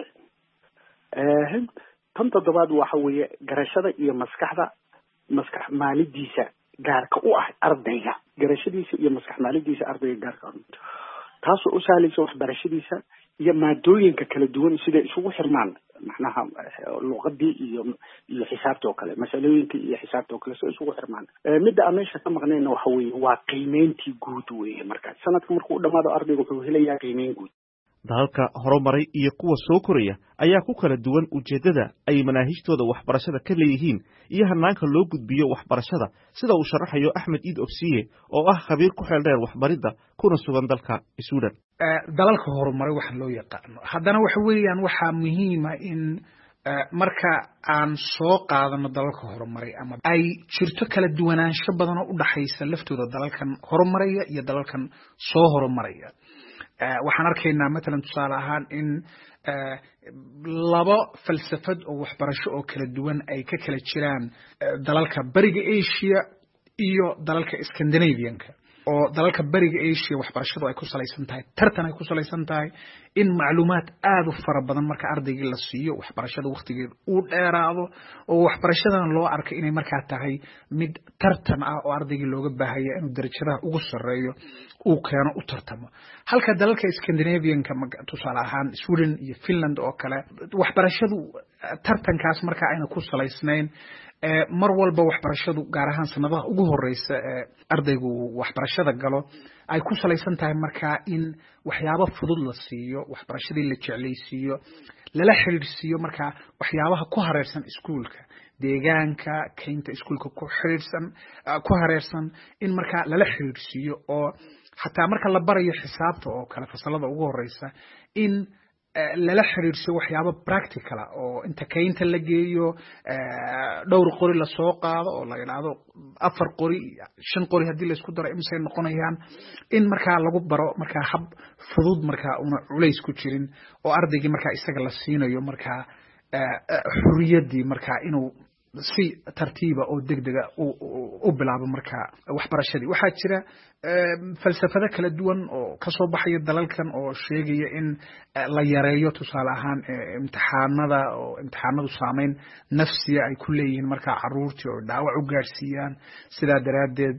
tan toddobaad waxa weeye garashada iyo maskaxda maskax maalidiisa gaarka u ah ardayga garashadiisa iyo maskax maalidiisa ardayga gaarka taasoo u sahlaysa waxbarashadiisa iyo maadooyinka kala duwan sida isugu xirmaan macnaha luqadii iyo iyo xisaabta oo kale masalooyinka iyo xisaabta oo kale soo isugu xirmaan midda aan meesha ka maqnayna waxa weeye waa qiimeyntii guud weeye marka sanadka markuu dhamaado ardaygu wuxuu helayaa qiimeyn guud dalalka horumaray iyo kuwa soo koraya ayaa ku kala duwan ujeeddada ay manaahijtooda waxbarashada ka leeyihiin iyo hanaanka loo gudbiyo waxbarashada sida uu sharaxayo Axmed Iid Ofsiye oo ah khabiir ku xeel dheer waxbaridda kuna sugan dalka Suudaan. dalalka horumaray waxa loo yaqaano haddana waxa weeyaan waxa muhiim ah in marka aan soo qaadano dalalka horumaray ama ay jirto kala duwanaansho badan oo u dhaxaysa laftooda dalalkan horumaraya iyo dalalkan soo horumaraya waxaan arkaynaa matalan tusaale ahaan in laba falsafad oo waxbarasho oo kala duwan ay ka kala jiraan dalalka bariga Asia iyo dalalka Scandinavian-ka oo dalalka bariga Asia waxbarashadu ay ku salaysan tahay tartan ay ku salaysan tahay in macluumaad aad u fara badan marka ardayga la siiyo waxbarashada waqtigeeda uu dheeraado oo waxbarashadan loo arko inay markaa tahay mid tartan ah oo ardayga looga baahaya inuu darajadaha ugu sareeyo uu keeno u tartamo halka dalalka Scandinavian-ka tusaale ahaan Sweden iyo Finland oo kale waxbarashadu tartankaas markaa ayna ku salaysnayn mar walba waxbarashadu gaar ahaan sanadaha ugu horeysa ee ardaygu waxbarashada galo ay ku salaysan tahay markaa in waxyaabo fudud la siiyo waxbarashadii la jeclaysiiyo lala xiriirsiiyo markaa waxyaabaha ku hareersan iskuulka deegaanka kaynta iskuulka ku xiriirsan ku hareersan in markaa lala xiriirsiiyo oo xataa marka la barayo xisaabta oo kale fasalada ugu horeysa in lala xiriirsiyo waxyaabo practical ah oo inta kaynta la geeyo dhowr qori la soo qaado oo la yiraahdo afar qori shan qori hadii la isku daro imsay noqonayaan in markaa lagu baro markaa hab fudud markaa una culays ku jirin oo ardaygii markaa isaga la siinayo markaa xurriyadii markaa inuu si tartiiba oo degdega u bilaabo markaa waxbarashadii waxaa jira falsafado kala duwan oo ka soo baxaya dalalkan oo sheegaya in la yareeyo tusaale ahaan imtixaanada oo imtixaanadu saameyn nafsiya ay ku leeyihiin markaa caruurtii oo dhaawac u gaarsiiyaan sidaa daraaddeed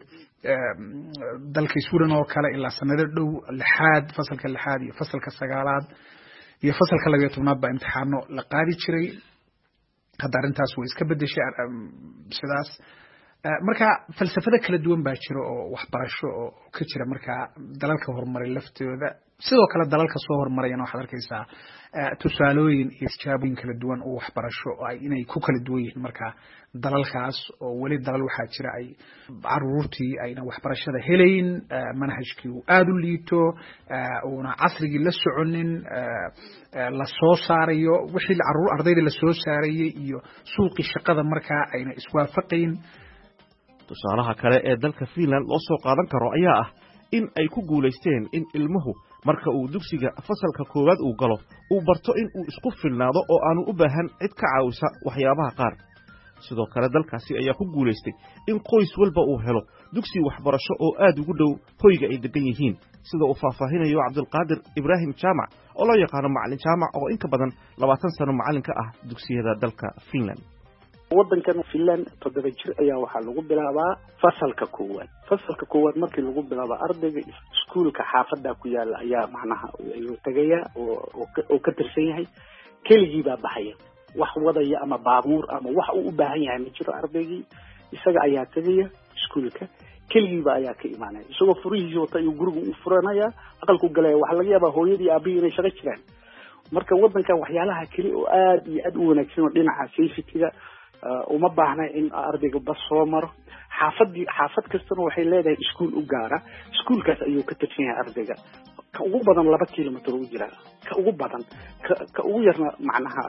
dalka Sweden oo kale ilaa sanado dhow lixaad fasalka lixaad iyo fasalka sagaalaad iyo fasalka laba iyo tobnaad baa imtixaano la qaadi jiray hadda arintaas way iska bedeshay sidaas marka falsafada kala duwan baa jira oo waxbarasho oo ka jira marka dalalka horumaray laftooda sidoo kale dalalka soo horumarayna waxaad arkaysaa tusaalooyin iyo tijaabooyin kala duwan oo waxbarasho ay inay ku kala duwan yihiin marka dalalkaas oo wali dalal waxaa jira ay caruurtii ayna waxbarashada helayn manhajkii uu aad u liito uuna casrigii la soconin la soo saarayo wixii caruur ardayda la soo saarayay iyo suuqi shaqada markaa ayna iswaafaqayn tusaalaha kale ee dalka Finland loo soo qaadan karo ayaa ah in ay ku guuleysteen in ilmuhu marka uu dugsiga fasalka koowaad uu galo uu barto in uu isku filnaado oo aanu u baahan cid ka caawisa waxyaabaha qaar sidoo kale dalkaasi ayaa ku guuleystay in qoys walba uu helo dugsi waxbarasho oo aad ugu dhow hoyga ay degan yihiin sida uu faahfaahinayo Cabdulqaadir Ibrahim Jaamac oo loo yaqaan macallin jaamac oo in ka badan labaatan sano macallin ka ah dugsiyada dalka Finland waddankan Finland toddoba jir ayaa waxaa lagu bilaabaa fasalka koowaad fasalka koowaad markii lagu bilaabo ardayga iskuulka xaafadda ku yaala ayaa macnaha ayuu tagaya oo oo ka tirsan yahay keligii baa baxaya wax wadaya ama baabuur ama wax uu u baahan yahay ma jiro ardaygii isaga ayaa tagaya iskuulka keligii baa ayaa ka imaanaya isagoo furihiisa wata ayuu guriga u furanaya aqalku galaya waxa laga yaabaa hooyadii aabihii inay shaqo jiraan marka waddankan waxyaalaha keli oo aad iyo aad u wanaagsan oo dhinaca safety-ga uma baahna in ardayga bas soo maro xaafadii xaafad kastana waxay leedahay iskuul u gaara iskuulkaas ayuu ka tirsan yahay ardayga ka ugu badan laba kilomitir u jira ka ugu badan ka ugu yarna macnaha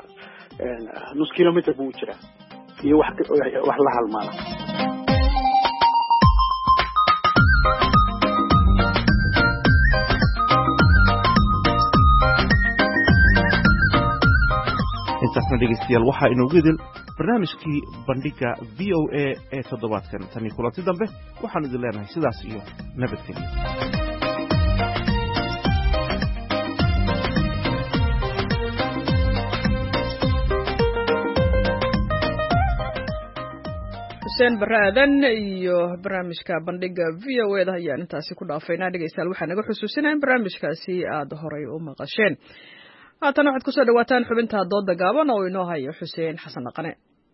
nus kilomitir buu jira iyo wax wax la halmaala intaasna dhegaystayaal waxaa inoogu idil barnaamijkii bandhiga v o a ee toddobaadkan tani kulanti dambe waxaan idin leenahay sidaas iyo nabadgelyo. xuseen barre aadan iyo barnaamijka bandhiga v o a da ayaan intaasi ku dhaafaynaa. dhegaystayaal waxaa naga xusuusinaya in barnaamijkaasi aad horay u maqasheen. haatan waxaad kusoo dhawaataan xubinta dooda gaaban oo inoo hayo xuseen xasan dhaqane.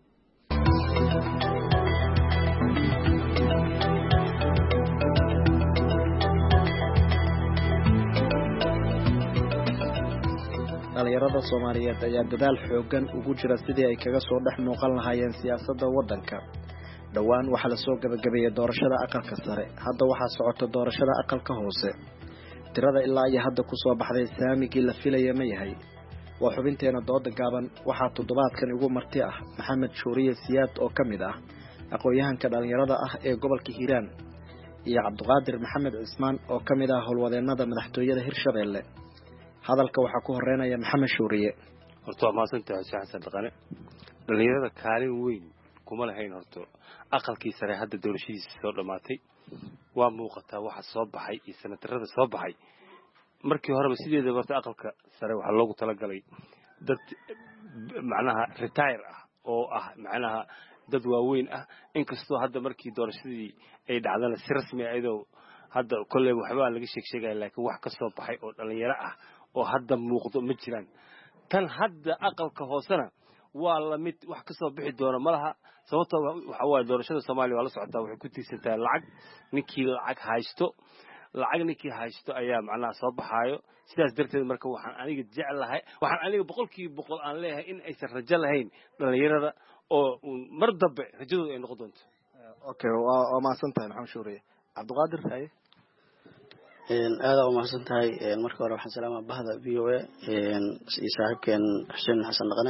dhalinyarada Soomaaliyeed ayaa dadaal xoogan ugu jira sidii ay kaga soo dhex muuqan lahaayeen siyaasadda waddanka. dhawaan waxaa la soo gabagabeeyay doorashada aqalka sare, hadda waxaa socota doorashada aqalka hoose. tirada ilaa iyo hadda ku soo baxday saamigii la filaya ma yahay? waa xubinteena dooda gaaban. waxaa toddobaadkan ugu marti ah Maxamed Shuuriye Siyaad oo ka mid ah aqoon-yahanka dhalinyarada ah ee gobolka Hiiraan, iyo Cabdiqaadir Maxamed Cismaan oo ka mid ah howlwadeennada madaxtooyada Hirshabeelle. hadalka waxaa ku horeynaya Maxamed Shuuriye. horta waa maasantahay Xasan Dhaqane. dhalinyarada kaalin weyn kuma lahayn horta aqalkii sare hadda doorashadiisa soo dhamaatay. waa muuqataa waxa soo baxay iyo sanatarada soo baxay. markii horeba sideedaba horta aqalka sare waxa loogu talagalay dad macnaha retire ah oo ah macnaha dad waaweyn ah. inkastoo hadda markii doorashadii ay dhacdana si rasmi ah ayadoo hadda kolley waxba laga sheeg sheegay, laakiin wax ka soo baxay oo dhalinyaro ah oo hadda muuqdo ma jiraan. tan hadda aqalka hoosena waa la mid wax ka soo bixi doona malaha. sababtoo waxa waa doorashada Soomaaliya waa la socotaa, waxay ku tiirsantahay lacag. ninkii lacag haysto lacag ninkii haysto ayaa macnaha soo baxaayo. sidaas darteed marka waxaan aniga jeclahay waxaan aniga boqolkiiba boqol aan leeyahay in aysan rajo lahayn dhalinyarada oo mar dambe rajadooda ay noqon doonto. okay waa maasantahay Maxamed Shuuriye. Cabdiqaadir haye. aad u mahadsantahay. marka hore waxaan salaamaa bahda v o a iyo saaxiibkeen Xuseen Xasan Dhaqane.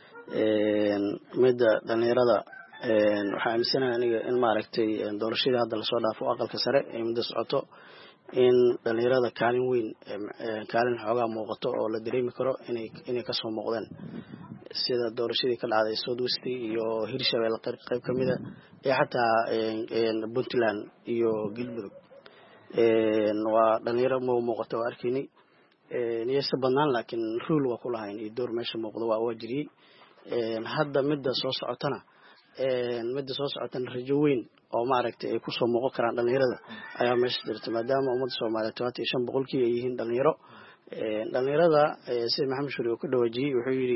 midda dhalinyarada waxaa aaminsanahay aniga in maaragtay doorashadii hadda lasoo dhaafo aqalka sare ee muddo socoto in dhalinyarada kaalin weyn kaalin xoogaa muuqato oo la dareemi karo inay inay ka soo muuqdeen, sida doorashadii ka dhacday South West iyo Hirshabeelle qayb ka mid ah iyo xataa Puntland iyo Galmudug. waa dhalinyaro ma muuqato oo arkaynay niyeysa badnaan, laakiin rule waa ku lahayn iyo door meesha muuqdo waa waa jiriyey. hadda midda soo socotana midda soo socotana rajo weyn oo maaragtay ay ku soo muuqan karaan dhalinyarada ayaa meesha jirta, maadaama ummadda Soomaaliyeed todobaatan iyo shan boqolkii ay yihiin dhalinyaro. dhalinyarada sida Maxamed Shuuriye uu ka dhawaajiyey wuxuu yidhi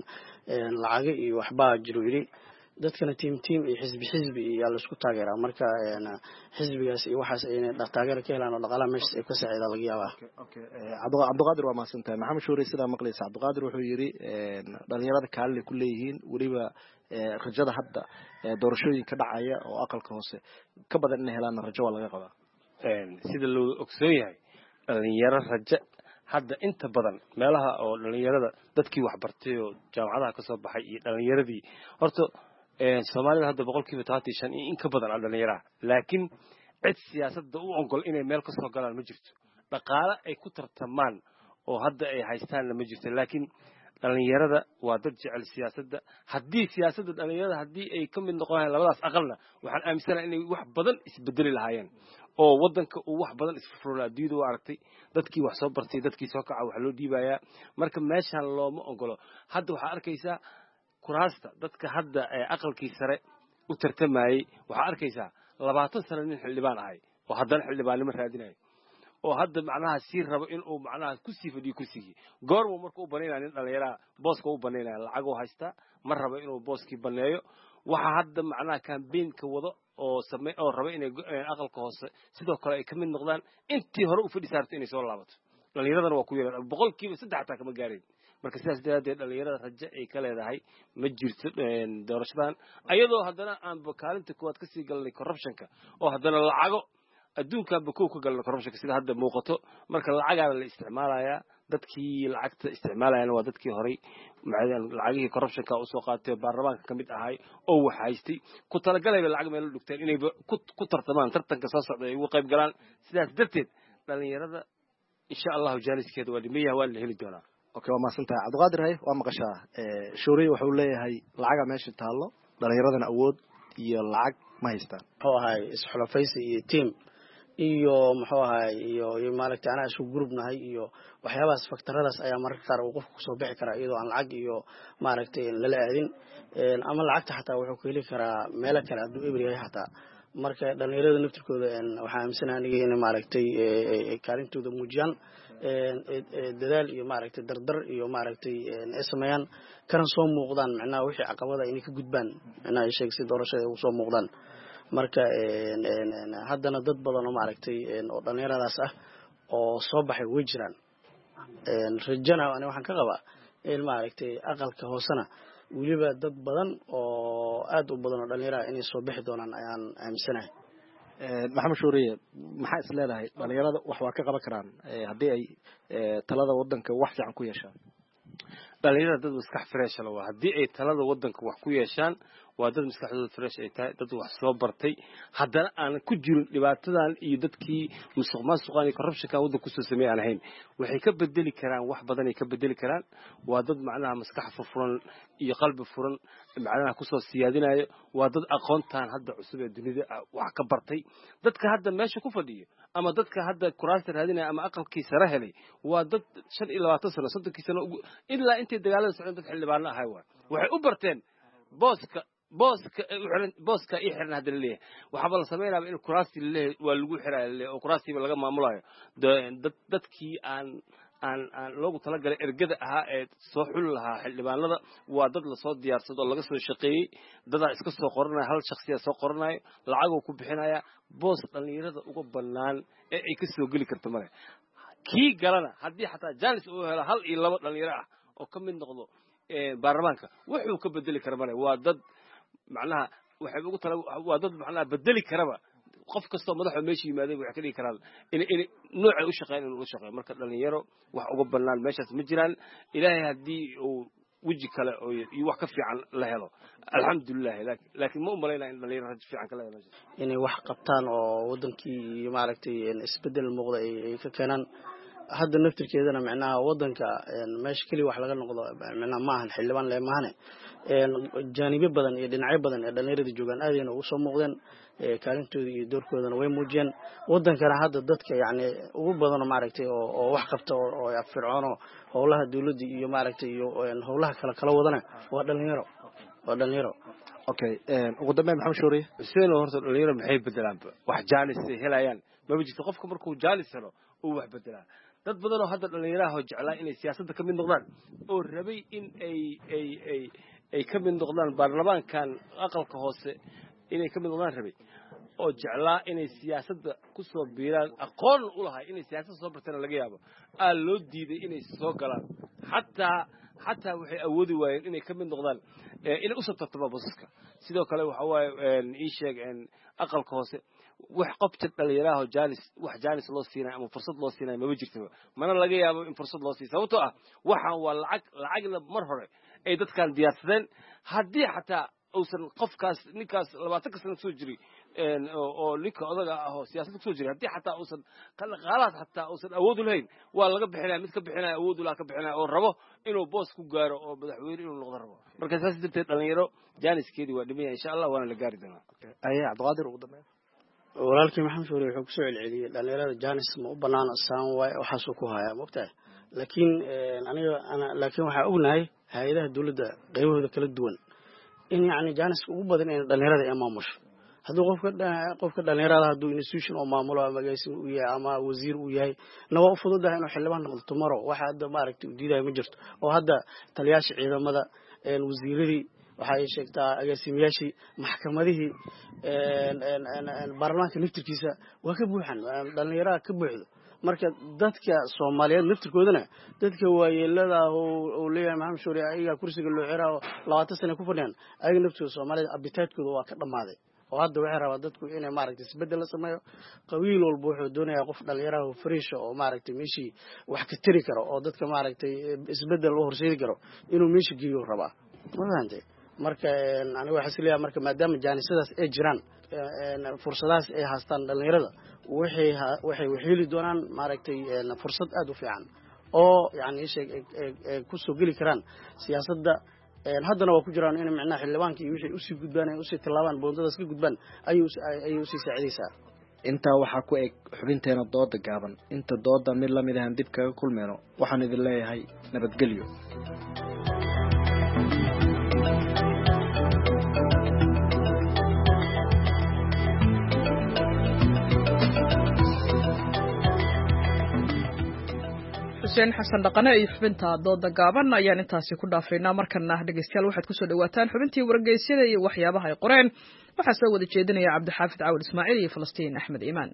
lacago iyo waxbaa jiro yidhi, dadkana tiim tiim iyo xisbi xisbi iyo la isku taageeraa. marka xisbigaas iyo waxaas inay taageero ka helaan oo dhaqaalaha meesha ay ka saaciidaan laga yaabaa. okay Cabdiqaadir waa maasantahay. Maxamed Shuuriye sidaa maqlaysa, Cabdiqaadir wuxuu yidhi dhalinyarada kaalin ku leeyihiin, weliba rajada hadda doorashooyin ka dhacaya oo aqalka hoose ka badan inay helaan rajo waa laga qabaa. sida loo ogsoon yahay dhalinyaro rajo hadda inta badan meelaha oo dhalinyarada dadkii wax bartay oo jaamacadaha ka soo baxay iyo dhalinyaradii horta Soomaalida hadda boqolkiiba todobaatan iyo shan in ka badan dhalinyaro, laakiin cid siyaasadda u ogol inay meel ka soo galaan ma jirto. dhaqaale ay ku tartamaan oo hadda ay haystaan ma jirto, laakiin dhalinyarada waa dad jecel siyaasadda. haddii siyaasadda dhalinyarada haddii ay ka mid noqon lahayn labadaas aqalna waxaan aaminsanahay inay wax badan isbedeli lahaayeen oo waddanka uu wax badan isfurfuro. adduunyada waa aragtay dadkii wax soo bartay dadkii soo kaca wax loo dhiibayaa. marka meeshaan looma ogolo. hadda waxaa arkaysaa kuraasta dadka hadda aqalkii sare u tartamayay, waxaa arkaysaa labaatan sano nin xildhibaan ahay oo haddana xildhibaannimo raadinayo oo hadda macnaha sii rabo in uu macnaha ku sii fadhiyo kursigii. goormuu marka u banaynaya nin dhalinyaraha booska u banaynaya lacag uu haystaa, ma rabo inuu booskii baneeyo. waxa hadda macnaha campaignka wado oo samey oo rabo inay aqalka hoose sidoo kale ay ka mid noqdaan intii hore u fadhi saarto inay soo laabato. dhalinyaradana waa ku yeelan boqolkiiba saddex taa kama gaareen. marka sidaas daraadeed dhalinyarada rajo ay ka leedahay ma jirto doorashadan, ayadoo haddana aan kaalinta koowaad kasii galnay corruptionka oo haddana lacago adduunkan ba kow ka galna corruptionka sida hadda muuqato. marka lacagaana la isticmaalayaa, dadkii lacagta isticmaalayana waa dadkii horay lacagihii corruptionka usoo qaatay baarlamaanka ka mid ahay oo wax haystay ku talagalayba lacag meel u dhigteen inay ku tartamaan tartanka soo socda ay uga qayb galaan. sidaas darteed dhalinyarada insha allahu jaaniskeeda waa dhimayaha waa la heli doonaa. okay waa maasantahay cabdiqaadir hay waa maqashaa shuuriye wuxuu leeyahay lacaga meesha taallo dhalinyaradana awood iyo lacag ma haystaan muxuu ahay isxulafaysi iyo team iyo muxuu ahay iyo iyo maaragtay anaa isku group nahay iyo waxyaabahaas faktaradaas ayaa mararka qaar uu qofku kusoo bixi karaa iyadoo aan lacag iyo maaragtay lala aadin ama lacagta xataa wuxuu ka heli karaa meelo kale hadduu eber yahay xataa marka dhalinyarada naftirkooda waxaa aaminsanaa aniga inay maaragtay kaalintooda muujiyaan dadaal iyo maaragtay dardar iyo maaragtay ay sameeyaan kana soo muuqdaan macnaha wixii caqabada inay ka gudbaan macnaha ay sheeg si doorashada ugu soo muuqdaan marka haddana dad badan oo maaragtay oo dhalinyaradaas ah oo soo baxay way jiraan rajana ani waxaan ka qabaa in maaragtay aqalka hoosena weliba dad badan oo aad u badan oo dhalinyarada inay soo bixi doonaan ayaan aaminsanahay maxamed shuuriye maxaa is leedahay dhalinyarada wax waa ka qaban karaan haddii ay talada wadanka wax fiican ku yeeshaan dhalinyarada dad maskax fresh la waa haddii ay talada wadanka wax ku yeeshaan waa dad maskaxdooda fresh ay tahay dad wax soo bartay haddana aan ku jirin dhibaatadan iyo dadkii musuqmaasuqaan iyo corruptionka waddanka kusoo sameeyay aan ahayn waxay ka bedeli karaan wax badan ay ka bedeli karaan waa dad macnaha maskax furfuran iyo qalbi furan macnaha kusoo siyaadinayo waa dad aqoontaan hadda cusub ee dunida wax ka bartay dadka hadda meesha ku fadhiyo ama dadka hadda kuraasta raadinaya ama aqalkii sare helay waa dad shan iyo labaatan sano soddonkii sano ilaa intay dagaalada socdeen dad xildhibaano ahay waa waxay u barteen booska booska booska ii xiran hadda leeyahay waxba la sameeynaa in kuraasti leeyahay waa lagu xirayo oo kuraastiba laga maamulayo dad dadkii aan aan aan loogu talagalay ergada ahaa ee soo xul lahaa xildhibaanada waa dad la soo diyaarsado oo laga soo shaqeeyay dada iska soo qoranaya hal shakhsiya soo qoranayo lacag ku bixinaya boos dhalinyarada uga banaan ee ay ka soo gali karto male kii galana haddii xataa jaalis uu helo hal iyo laba dhalinyaro ah oo ka mid noqdo baarlamaanka wuxuu ka bedeli kara male waa dad macnaha waxay ugu tala waa dad macnaha bedeli karaba qof kastoo madaxo meesha yimaaday waxay ka dhigi karaan in in nooc ay u shaqeeyaan inuu u shaqeeyo marka dhalinyaro wax uga bannaan meeshaas ma jiraan ilaahay haddii uu weji kale oo iyo wax ka fiican la helo alxamdulilah laakiin ma u malaynaa in dhalinyaro raj fiican kala helo inay wax qabtaan oo wadankii maaragtay isbedel muuqda ay ka keenaan hadda naftirkeedana macnaha wadanka meesha kaliya wax laga noqdo macnaha ma ahan xildhibaan le maahane jaanibo badan iyo dhinacyo badan ee dhalinyarada joogaan aadayna ugu soo muuqdeen kaalintooda iyo doorkoodana way muujiyeen wadankana hadda dadka yacni ugu badan maaragtay oo oo wax qabta oo fircoono howlaha dawladda iyo maaragtay iyo howlaha kala kala wadana waa dhalinyaro waa dhalinyaro okay ugu dambeyn maxamed shuuriye xuseen horta dhalinyaro maxay bedelaan wax jaalis ay helayaan ma jirto qofka markuu jaalis helo uu wax bedelaa dad badan oo hadda dhalinyaraha jeclaa inay siyaasadda ka mid noqdaan oo rabay in ay ay ay ay ka mid noqdaan baarlamaankan aqalka hoose inay ka mid noqdaan rabay oo jeclaa inay siyaasadda ku soo biiraan aqoon u lahay inay siyaasadda soo bartaan laga yaabo aa loo diiday inay soo galaan xataa xataa waxay awoodi waayeen inay ka mid noqdaan inay u sabtartama bosaska sidoo kale waxa waaye ii sheeg aqalka hoose wax qofta dhalinyaraha jaalis wax jaalis loo siinay ama fursad loo siinay ma jirto mana laga yaabo in fursad loo siiyo sababtoo ah waxaan waa lacag lacagna mar hore ay dadkan diyaarsadeen haddii xataa uusan qofkaas ninkaas labaatan ka sano soo jiray oo ninka odaga ah oo siyaasadda soo jiray haddii xataa uusan qaalaad xataa uusan awood u lahayn waa laga bixinaya mid ka bixinaya awood u laha ka bixinaya oo rabo inuu boos ku gaaro oo madaxweyne inuu noqdo rabo marka saas darteed dhalinyaro jaaniskeedii waa dhimaya insha allah waana la gaari doonaa aye cabdiqaadir ugu dambeyn walaalkii maxamed shuuriye wuxuu kusoo celceliyey dhalinyarada jaanis ma u banaano saan waay waxaasuu ku hayaa mogtahay laakiin aniga ana laakiin waxaa ognahay hay-adaha dawladda qaybahooda kala duwan in yacni jaaniska ugu badan in dhalinyarada ay maamusho hadduu qofka qofka dhalinyarada hadduu institution oo maamulo ama agaasim uu yahay ama wasiir uu yahay na waa u fududahay inuu xildhibaan noqdo tomorrow waxa hadda maaragtay u diidayo ma jirto oo hadda taliyaasha ciidamada wasiiradii waxa ay sheegtaa agaasimayaashii maxkamadihii baarlamaanka naftirkiisa waa ka buuxan dhalinyaraha ka buuxdo marka dadka Soomaaliyeed naftirkoodana dadka waayeelada oo leeyahay maxamed shuuriye ayaga kursiga loo xiraa oo labaatan sano ku fadhiyaan ayaga naftirkooda Soomaaliyeed appetite-kooda waa ka dhamaaday oo hadda waxay rabaa dadku inay maaragtay isbedel la sameeyo qabiil walba wuxuu doonayaa qof dhalinyaraha fresh oo maaragtay meeshii wax ka tiri karo oo dadka maaragtay isbedel u horseedi karo inuu meesha geeyo rabaa maanta marka aniga waxa isleeyahay marka maadaama jaanisadaas ay jiraan fursadaas ay haastaan dhalinyarada waxay waxay wixili doonaan maaragtay fursad aad u fiican oo yani sheeg kusoo geli karaan siyaasadda haddana waa ku jiraan in macnaha xildhibaanka iyo wixii usii gudbaan ay usii tilaabaan boondadaas ka gudbaan ayuu ayuu usii saacidaysaa. intaa waxaa ku eg xubinteena dooda gaaban. inta dooda mid lamid ahan dib kaga kulmeyno waxaan idin leeyahay nabadgelyo. xuseen xasan dhaqane iyo xubinta dooda gaaban ayaan intaasi ku dhaafaynaa. markana dhegeystayaal waxaad kusoo dhawaataan xubintii wargeysyada iyo waxyaabaha ay qoreen. waxaa soo wada jeedinaya cabdixaafid caawil ismaaciil iyo falastiin axmed iimaan.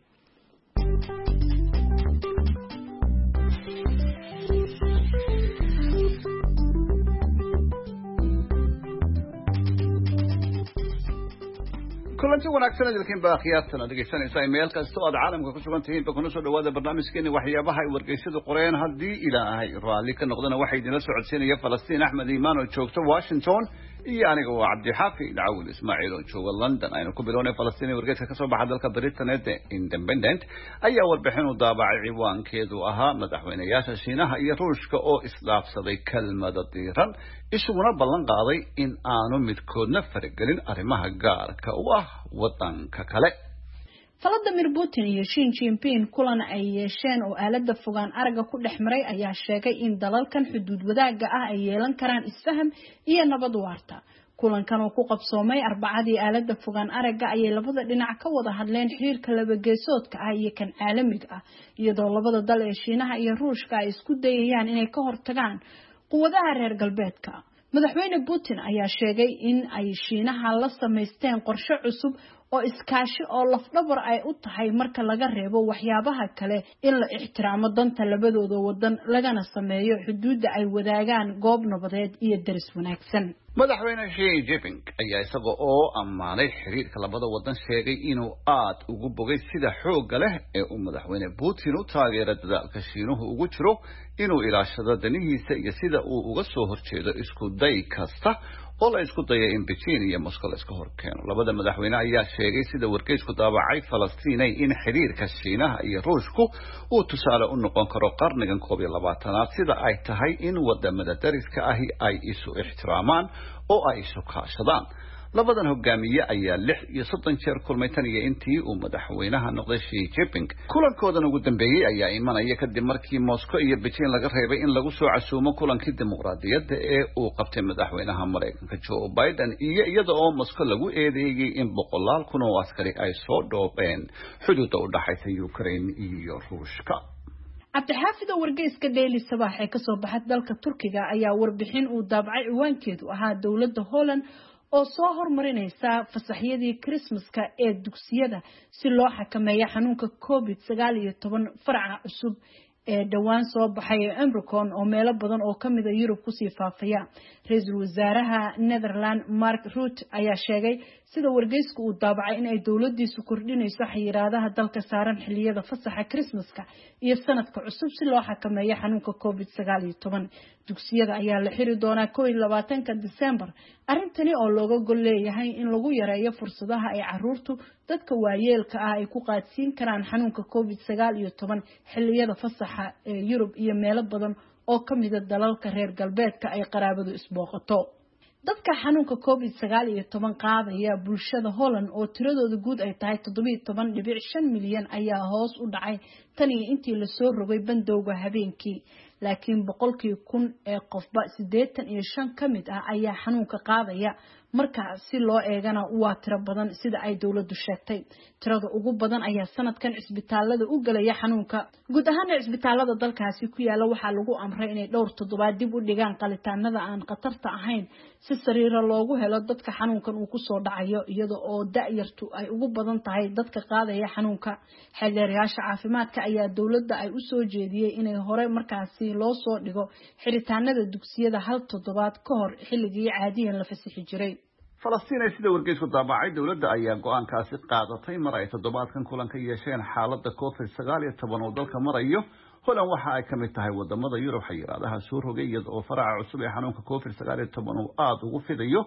kulanti wanaagsan idinkiin baa khiyaartana dhegeysanaysaa meel kasta oo aad caalamka ku sugan tihiin ba kuna soo dhawaada barnaamijkeena waxyaabaha ay wargeysyadu qoreen. haddii ilaahay raalli ka noqdana waxay idinla socodsiinaya falastiin axmed iimaan oo joogta washington iyo aniga waa cabdixaafid caawil ismaaciil oo jooga london. aynu ku bilownay falastiin ee wargeyska kasoo baxa dalka britain ee independent ayaa warbixin u daabacay ciwaankeedu ahaa madaxweynayaasha shiinaha iyo ruushka oo isdhaafsaday kelmada diiran isuguna ballan qaaday in aanu midkoodna faragelin arrimaha gaarka u ah wadanka kale. Vladimir Putin iyo Xi Jinping kulan ay yeesheen oo aalada fogaan araga ku dhexmaray ayaa sheegay in dalalkan xuduud wadaaga ah ay yeelan karaan isfaham iyo nabad waarta. kulankan oo ku qabsoomay arbacadii aalada fogaan araga ayay labada dhinac ka wada hadleen xiriirka laba geesoodka ah iyo kan caalamiga ah iyadoo labada dal ee Shiinaha iyo Ruushka ay isku dayayaan inay ka hortagaan quwadaha reer galbeedka. madaxweyne Putin ayaa sheegay in ay Shiinaha la sameysteen qorshe cusub oo iskaashi oo lafdhabar ay u tahay marka laga reebo waxyaabaha kale in la ixtiraamo danta labadooda wadan lagana sameeyo xuduudda ay wadaagaan goob nabadeed iyo daris wanaagsan. madaxweyne Xi Jinping ayaa isaga oo ammaanay xiriirka labada wadan sheegay inuu aad ugu bogay sida xoogga leh ee uu madaxweyne Putin u taageeray dadaalka Shiinuhu ugu jiro inuu ilaashado danihiisa iyo sida uu uga soo horjeedo isku day kasta oo la isku dayay in Beijing iyo Moscow la iska horkeeno. labada madaxweyne ayaa sheegay sida wargeysku daabacay Falastiin in xiriirka Shiinaha iyo Ruushku uu tusaale u noqon karo qarnigan koob iyo labaatanaad sida ay tahay in wadamada dariska ahi ay isu ixtiraamaan oo ay isu kaashadaan. labadan hogaamiye ayaa lix iyo soddon jeer kulmay tan iyo intii uu madaxweynaha noqday Xi Jinping. kulankoodan ugu dambeeyay ayaa imanaya kadib markii Moscow iyo Beijing laga reebay in lagu soo casuumo kulankii dimuqraadiyadda ee uu qabtay madaxweynaha Mareykanka Joe Biden iyo iyada oo Moscow lagu eedeeyay in boqolaal kun oo askari ay soo dhoobeen xuduudda u dhaxaysa Ukraine iyo Ruushka. cabdixaafid oo wargeyska Daily Sabaax ee kasoo baxay dalka Turkiga ayaa warbixin uu daabacay ciwaankeedu ahaa dawladda Holland oo soo hormarinaysa fasaxyadii Christmaska ee dugsiyada si loo xakameeyo xanuunka covid sagaal iyo toban faraca cusub ee dhawaan soo baxay ee Omicron oo meelo badan oo kamid ah Yurub ku sii faafaya. Ra'iisul Wasaaraha Netherlands Mark Rutte ayaa sheegay sida wargeysku uu daabacay in ay dawladdiisu kordhinayso xayiraadaha dalka saaran xilliyada fasaxa Christmaska iyo sanadka cusub si loo xakameeyo xanuunka covid sagaal iyo toban. dugsiyada ayaa la xiri doonaa kow iyo labaatanka December. arrintani oo looga gol leeyahay in lagu yareeyo fursadaha ay caruurtu dadka waayeelka ah ay ku qaadsiin karaan xanuunka covid sagaal iyo toban xilliyada fasaxa ee Yurub iyo meelo badan oo kamid ah dalalka reer galbeedka ay qaraabadu isbooqato. dadka xanuunka covid sagaal iyo toban qaadaya bulshada Holland oo tiradooda guud ay tahay toddoba iyo toban dhibic shan milyan ayaa hoos u dhacay tan iyo intii la soo rogay bandowga habeenkii. laakiin boqolkii kun ee qofba siddeetan iyo shan kamid ah ayaa xanuunka qaadaya marka si loo eegana waa tiro badan sida ay dawladdu sheegtay. tirada ugu badan ayaa sanadkan isbitaalada u galaya xanuunka. guud ahaan isbitaalada dalkaasi ku yaala waxaa lagu amray inay dhowr toddobaad dib u dhigaan qalitaanada aan khatarta ahayn si sariiro loogu helo dadka xanuunkan uu ku soo dhacayo iyada oo da'yartu ay ugu badan tahay dadka qaadaya xanuunka. xeeldeerayaasha caafimaadka ayaa dawladda ay u soo jeediyay inay hore markaasi loo soo dhigo xiritaanada dugsiyada hal toddobaad ka hor xilligii caadiyan la fasixi jiray. Falastiin sida wargeysku daabacay dawladda ayaa go'aankaasi qaadatay mar ay toddobaadkan kulanka yeesheen xaaladda covid sagaal iyo toban oo dalka marayo. Holland waxa ay kamid tahay wadamada Yurub xayiraadaha soo rogay iyada oo faraca cusub ee xanuunka covid sagaal iyo toban uu aad ugu fidayo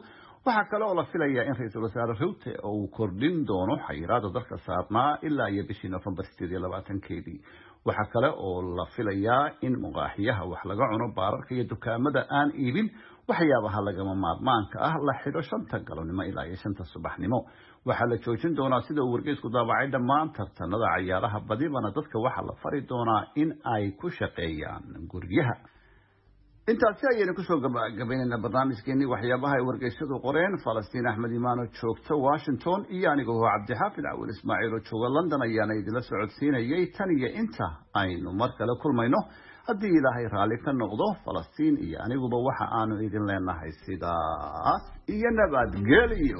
waxaa kale oo la filayaa in ra-iisul wasaare Rutte uu kordhin doono xayiraada dalka saarnaa ilaa iyo bishii November sideed iyo labaatankeedii. waxaa kale oo la filayaa in muqaaxiyaha wax laga cuno baararka iyo dukaamada aan iibin waxyaabaha lagama maarmaanka ah la xidho shanta galabnimo ilaa iyo shanta subaxnimo. waxaa la joojin doonaa sida uu wargeysku daabacay dhammaan tartanada cayaaraha badibana dadka waxaa la fari doonaa in ay ku shaqeeyaan guryaha. intaasi ayaynu kusoo gabagabaynaynaa barnaamijkeenii waxyaabaha ay wargeysyadu qoreen. Falastiin Axmed Imaan oo joogta Washington iyo anigoo Cabdixaafid Cawil Ismaaciil oo jooga London ayaana idinla socodsiinayay tan iyo inta aynu mar kale kulmayno haddii Ilaahay raalli ka noqdo. Falastiin iyo aniguba waxa aanu idin leenahay sidaas iyo nabadgelyo.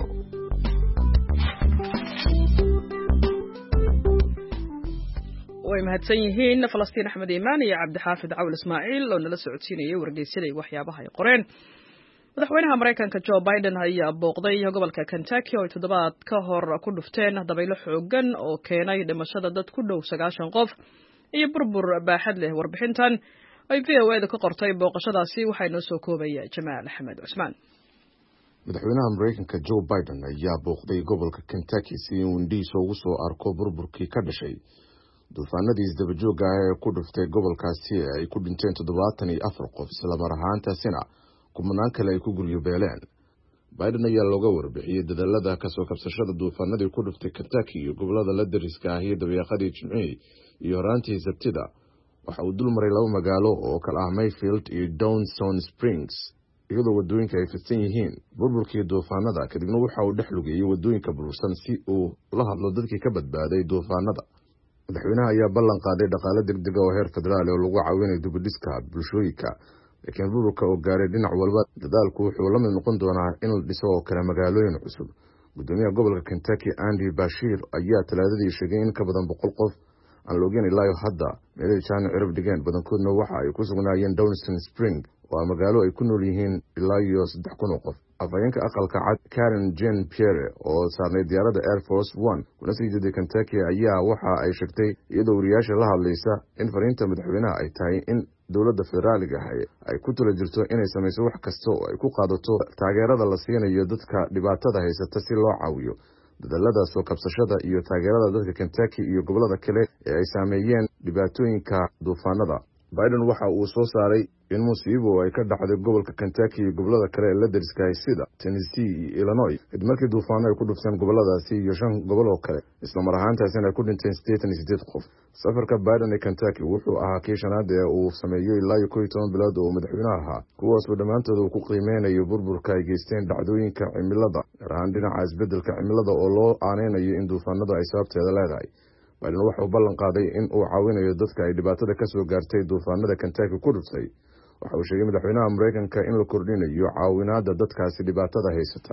way mahadsan yihiin Falastiin Axmed Imaan iyo Cabdixaafid Cawil Ismaaciil oo nala socodsiinayay wargeysyada waxyaabaha ay qoreen. madaxweynaha Mareykanka Joe Biden ayaa booqday gobolka Kentucky oo toddobaad ka hor ku dhufteen dabaylo xooggan oo keenay dhimashada dad ku dhow sagaashan qof iyo burbur baaxad leh. warbixintan ay V O A ka qortay booqashadaasi waxay noo soo koobaya Jamaal Axmed Cusmaan. madaxweynaha Mareykanka Joe Biden ayaa booqday gobolka Kentucky si uu indhihiisa ugu soo arko burburkii ka dhashay duufaanadii isdabajooga ah ee ku dhuftay gobolkaasi ay ku dhinteen toddobaatan iyo afar qof isla mar ahaantaasina kumanaan kale ay ku guryo beeleen. Biden ayaa looga warbixiyey dadaalada kasoo kabsashada duufaanadii ku dhuftay Kentucky iyo gobolada la dariska ah iyo dabeeqadii Jimcihii iyo horaantii Sabtida. waxa uu dul maray laba magaalo oo kala ah Mayfield iyo Dawson Springs iyadoo wadooyinka ay fidsan yihiin burburkii duufaanada. kadibna waxa uu dhex lugeeyey wadooyinka burbursan si uu ula hadlo dadkii ka badbaaday duufaanada. madaxweynaha ayaa ballan qaaday dhaqaale degdeg oo heer federaal oo lagu caawinayo dibudhiska bulshooyinka laakiin burburka oo gaaray dhinac walba dadaalku wuxuu la mid noqon doonaa in la dhiso oo kale magaalooyin cusub. gudoomiyaha gobolka Kentucky Andy Bashir ayaa talaadadii sheegay in ka badan boqol qof aan la ogeyn ilaa hadda meelay jaana cirib dhigeen badankoodna waxa ay ku sugnaayeen Dawson Spring oo magaalo ay ku nool yihiin ilaa iyo saddex kun oo qof. afhayeenka aqalka cad Karen Jean Pierre oo saarnay diyaaradda Air Force One kuna sii jeeday Kentucky ayaa waxa ay sheegtay iyadoo wariyaasha la hadlaysa in fariinta madaxweynaha ay tahay in dowladda federaaliga ah ay ku tala jirto inay samayso wax kasta oo ay ku qaadato taageerada la siinayo dadka dhibaatada haysata si loo caawiyo dadaalada soo kabsashada iyo taageerada dadka Kentucky iyo gobolada kale ee ay saameeyeen dhibaatooyinka duufaanada. Biden waxa uu soo saaray in musiibo ay ka dhacday gobolka Kentucky iyo gobolada kale ee la dariska ah sida Tennessee iyo Illinois kadib markii duufaano ay ku dhufteen goboladaasi iyo shan gobol oo kale isla mar ahaantaasina ay ku dhinteen siddeetan iyo siddeed qof. safarka Biden ee Kentucky wuxuu ahaa kii shanaad ee uu sameeyay ilaa iyo kow iyo toban bilood oo madaxweynaha ahaa kuwaas oo dhammaantood uu ku qiimeynayo burburka ay geysteen dhacdooyinka cimilada gaar ahaan dhinaca isbedelka cimilada oo loo aaneynayo in duufaanadu ay sababteeda leedahay. Biden waxa uu ballan qaaday in uu caawinayo dadka ay dhibaatada ka soo gaartay duufaanada Kentucky ku dhuftay. waxa uu sheegay madaxweynaha Mareykanka in la kordhinayo caawinaada dadkaasi dhibaatada haysata.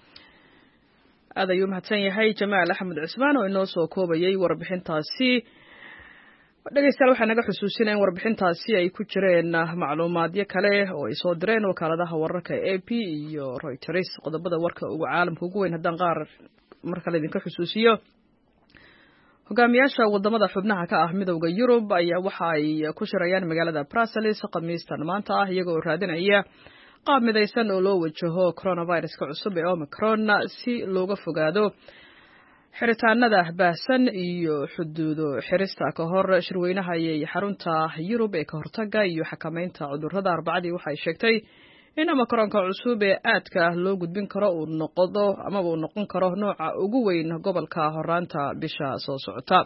aad ayuu mahadsan yahay Jamaal Axmed Cusmaan oo inoo soo koobayay warbixintaasi. dhageystayaal waxaa naga xusuusinaya in warbixintaasi ay ku jireen macluumaadyo kale oo ay soo direen wakaaladaha wararka A P iyo Reuters. qodobada warka ugu caalamka ugu weyn haddaan qaar mar kale idinka xusuusiyo. hogaamiyaasha wadamada xubnaha ka ah midowga Yurub ayaa waxa ay ku shirayaan magaalada Brussels Khamiistan maanta ah iyagoo raadinaya qaab midaysan oo loo wajaho coronavirus-ka cusub ee Omicron si looga fogaado xiritaanada baahsan iyo xuduudo xirista ka hor shirweynaha ee xarunta Yurub ee ka hortaga iyo xakamaynta cudurrada Arbacadii waxay sheegtay in Omicron-ka cusub ee aadka loo gudbin karo uu noqdo ama uu noqon karo nooca ugu weyn gobolka horaanta bisha soo socota.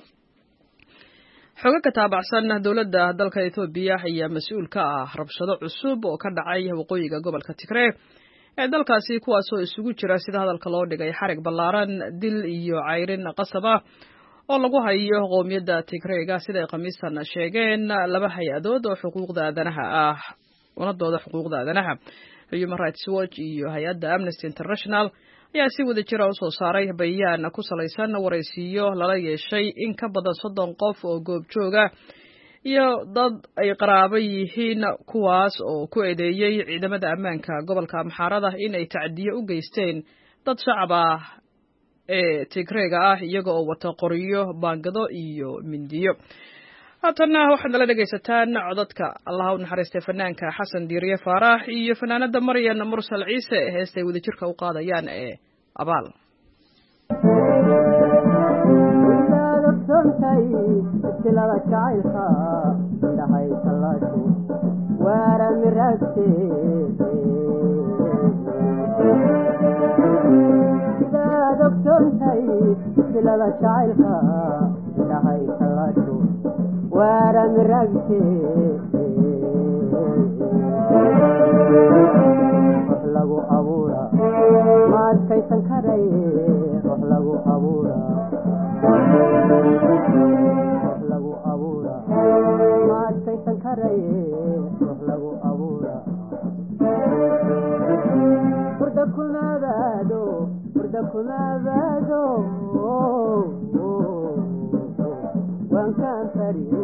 xoogga ka taabacsan dowladda dalka Ethiopia ayaa mas'uul ka ah rabshado cusub oo ka dhacay waqooyiga gobolka Tigray ee dalkaasi kuwaas oo isugu jira sida hadalka loo dhigay xarig ballaaran, dil iyo cayrin qasab ah oo lagu hayo qoomiyadda Tigray-ga sida ay Khamiistan sheegeen laba hay-adood oo xuquuqda aadanaha ah wanadooda xuquuqda aadanaha. Human Rights Watch iyo hay'adda Amnesty International ayaa si wada jira u soo saaray bayaan ku salaysan waraysiyo lala yeeshay in ka badan soddon qof oo goobjooga iyo dad ay qaraabo yihiin kuwaas oo ku eedeeyay ciidamada ammaanka gobolka Amxaarada in ay tacdiyo u geysteen dad shacab ah ee Tigray-ga ah iyaga oo wata qoryo, baangado iyo mindiyo. haatanna waxaad nala dhegaysataan codadka allaha u naxariistay fanaanka xasan diiriye faarax iyo fanaanada maryan mursal ciise heestay wadajirka u qaadayaan ee abaal وارا مرقتي روح لغو أبورا ما كيسن كري روح لغو أبورا روح لغو أبورا ما كيسن كري روح لغو أبورا بردا كنا بادو بردا كنا بادو وان كان فريق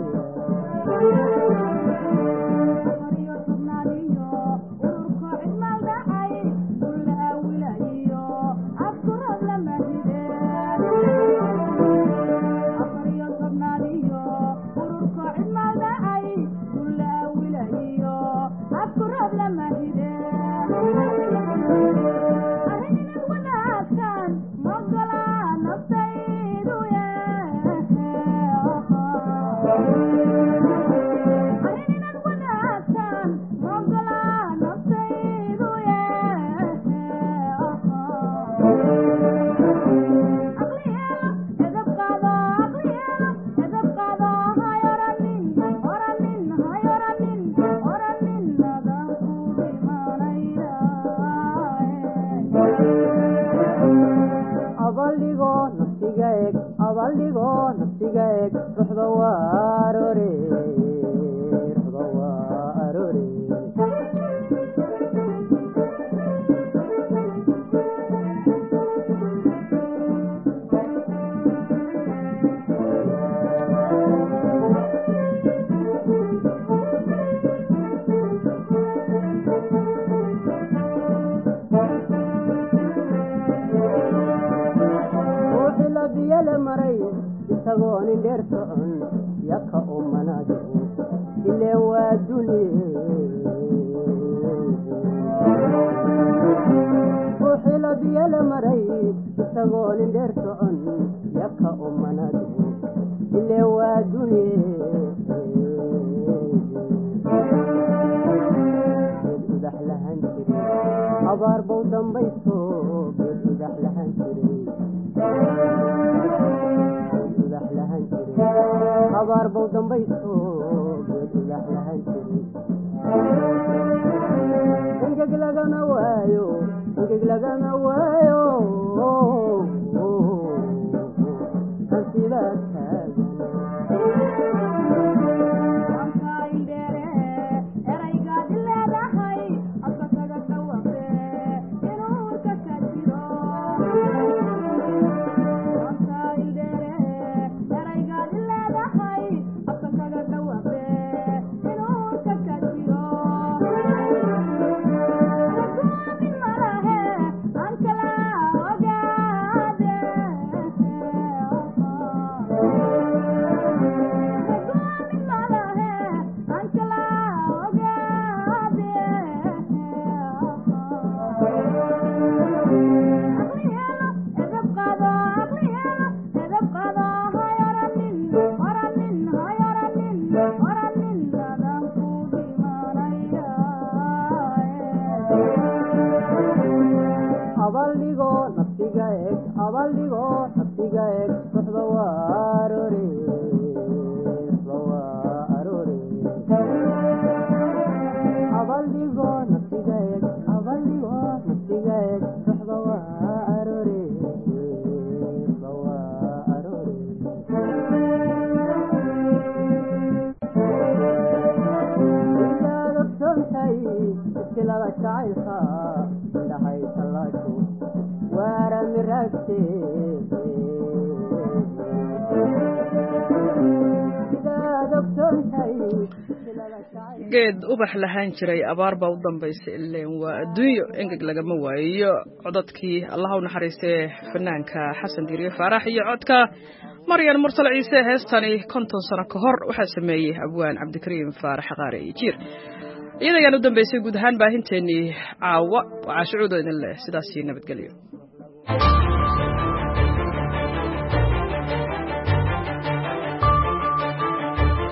geed ubax lahaan jiray abaar baa u dambaysay ileen waa adduunyo engeg lagama waayo codadkii allah u naxariistay fanaanka xasan diiriye faarax iyo codka maryan mursal ciise heestani konton sano ka hor waxaa sameeyey abwaan cabdikariim faarax qaare iyo jiir iyada ayaan u dambaysay guud ahaan baahinteenii caawa waa caashucuudo idin leh sidaasii nabadgelyo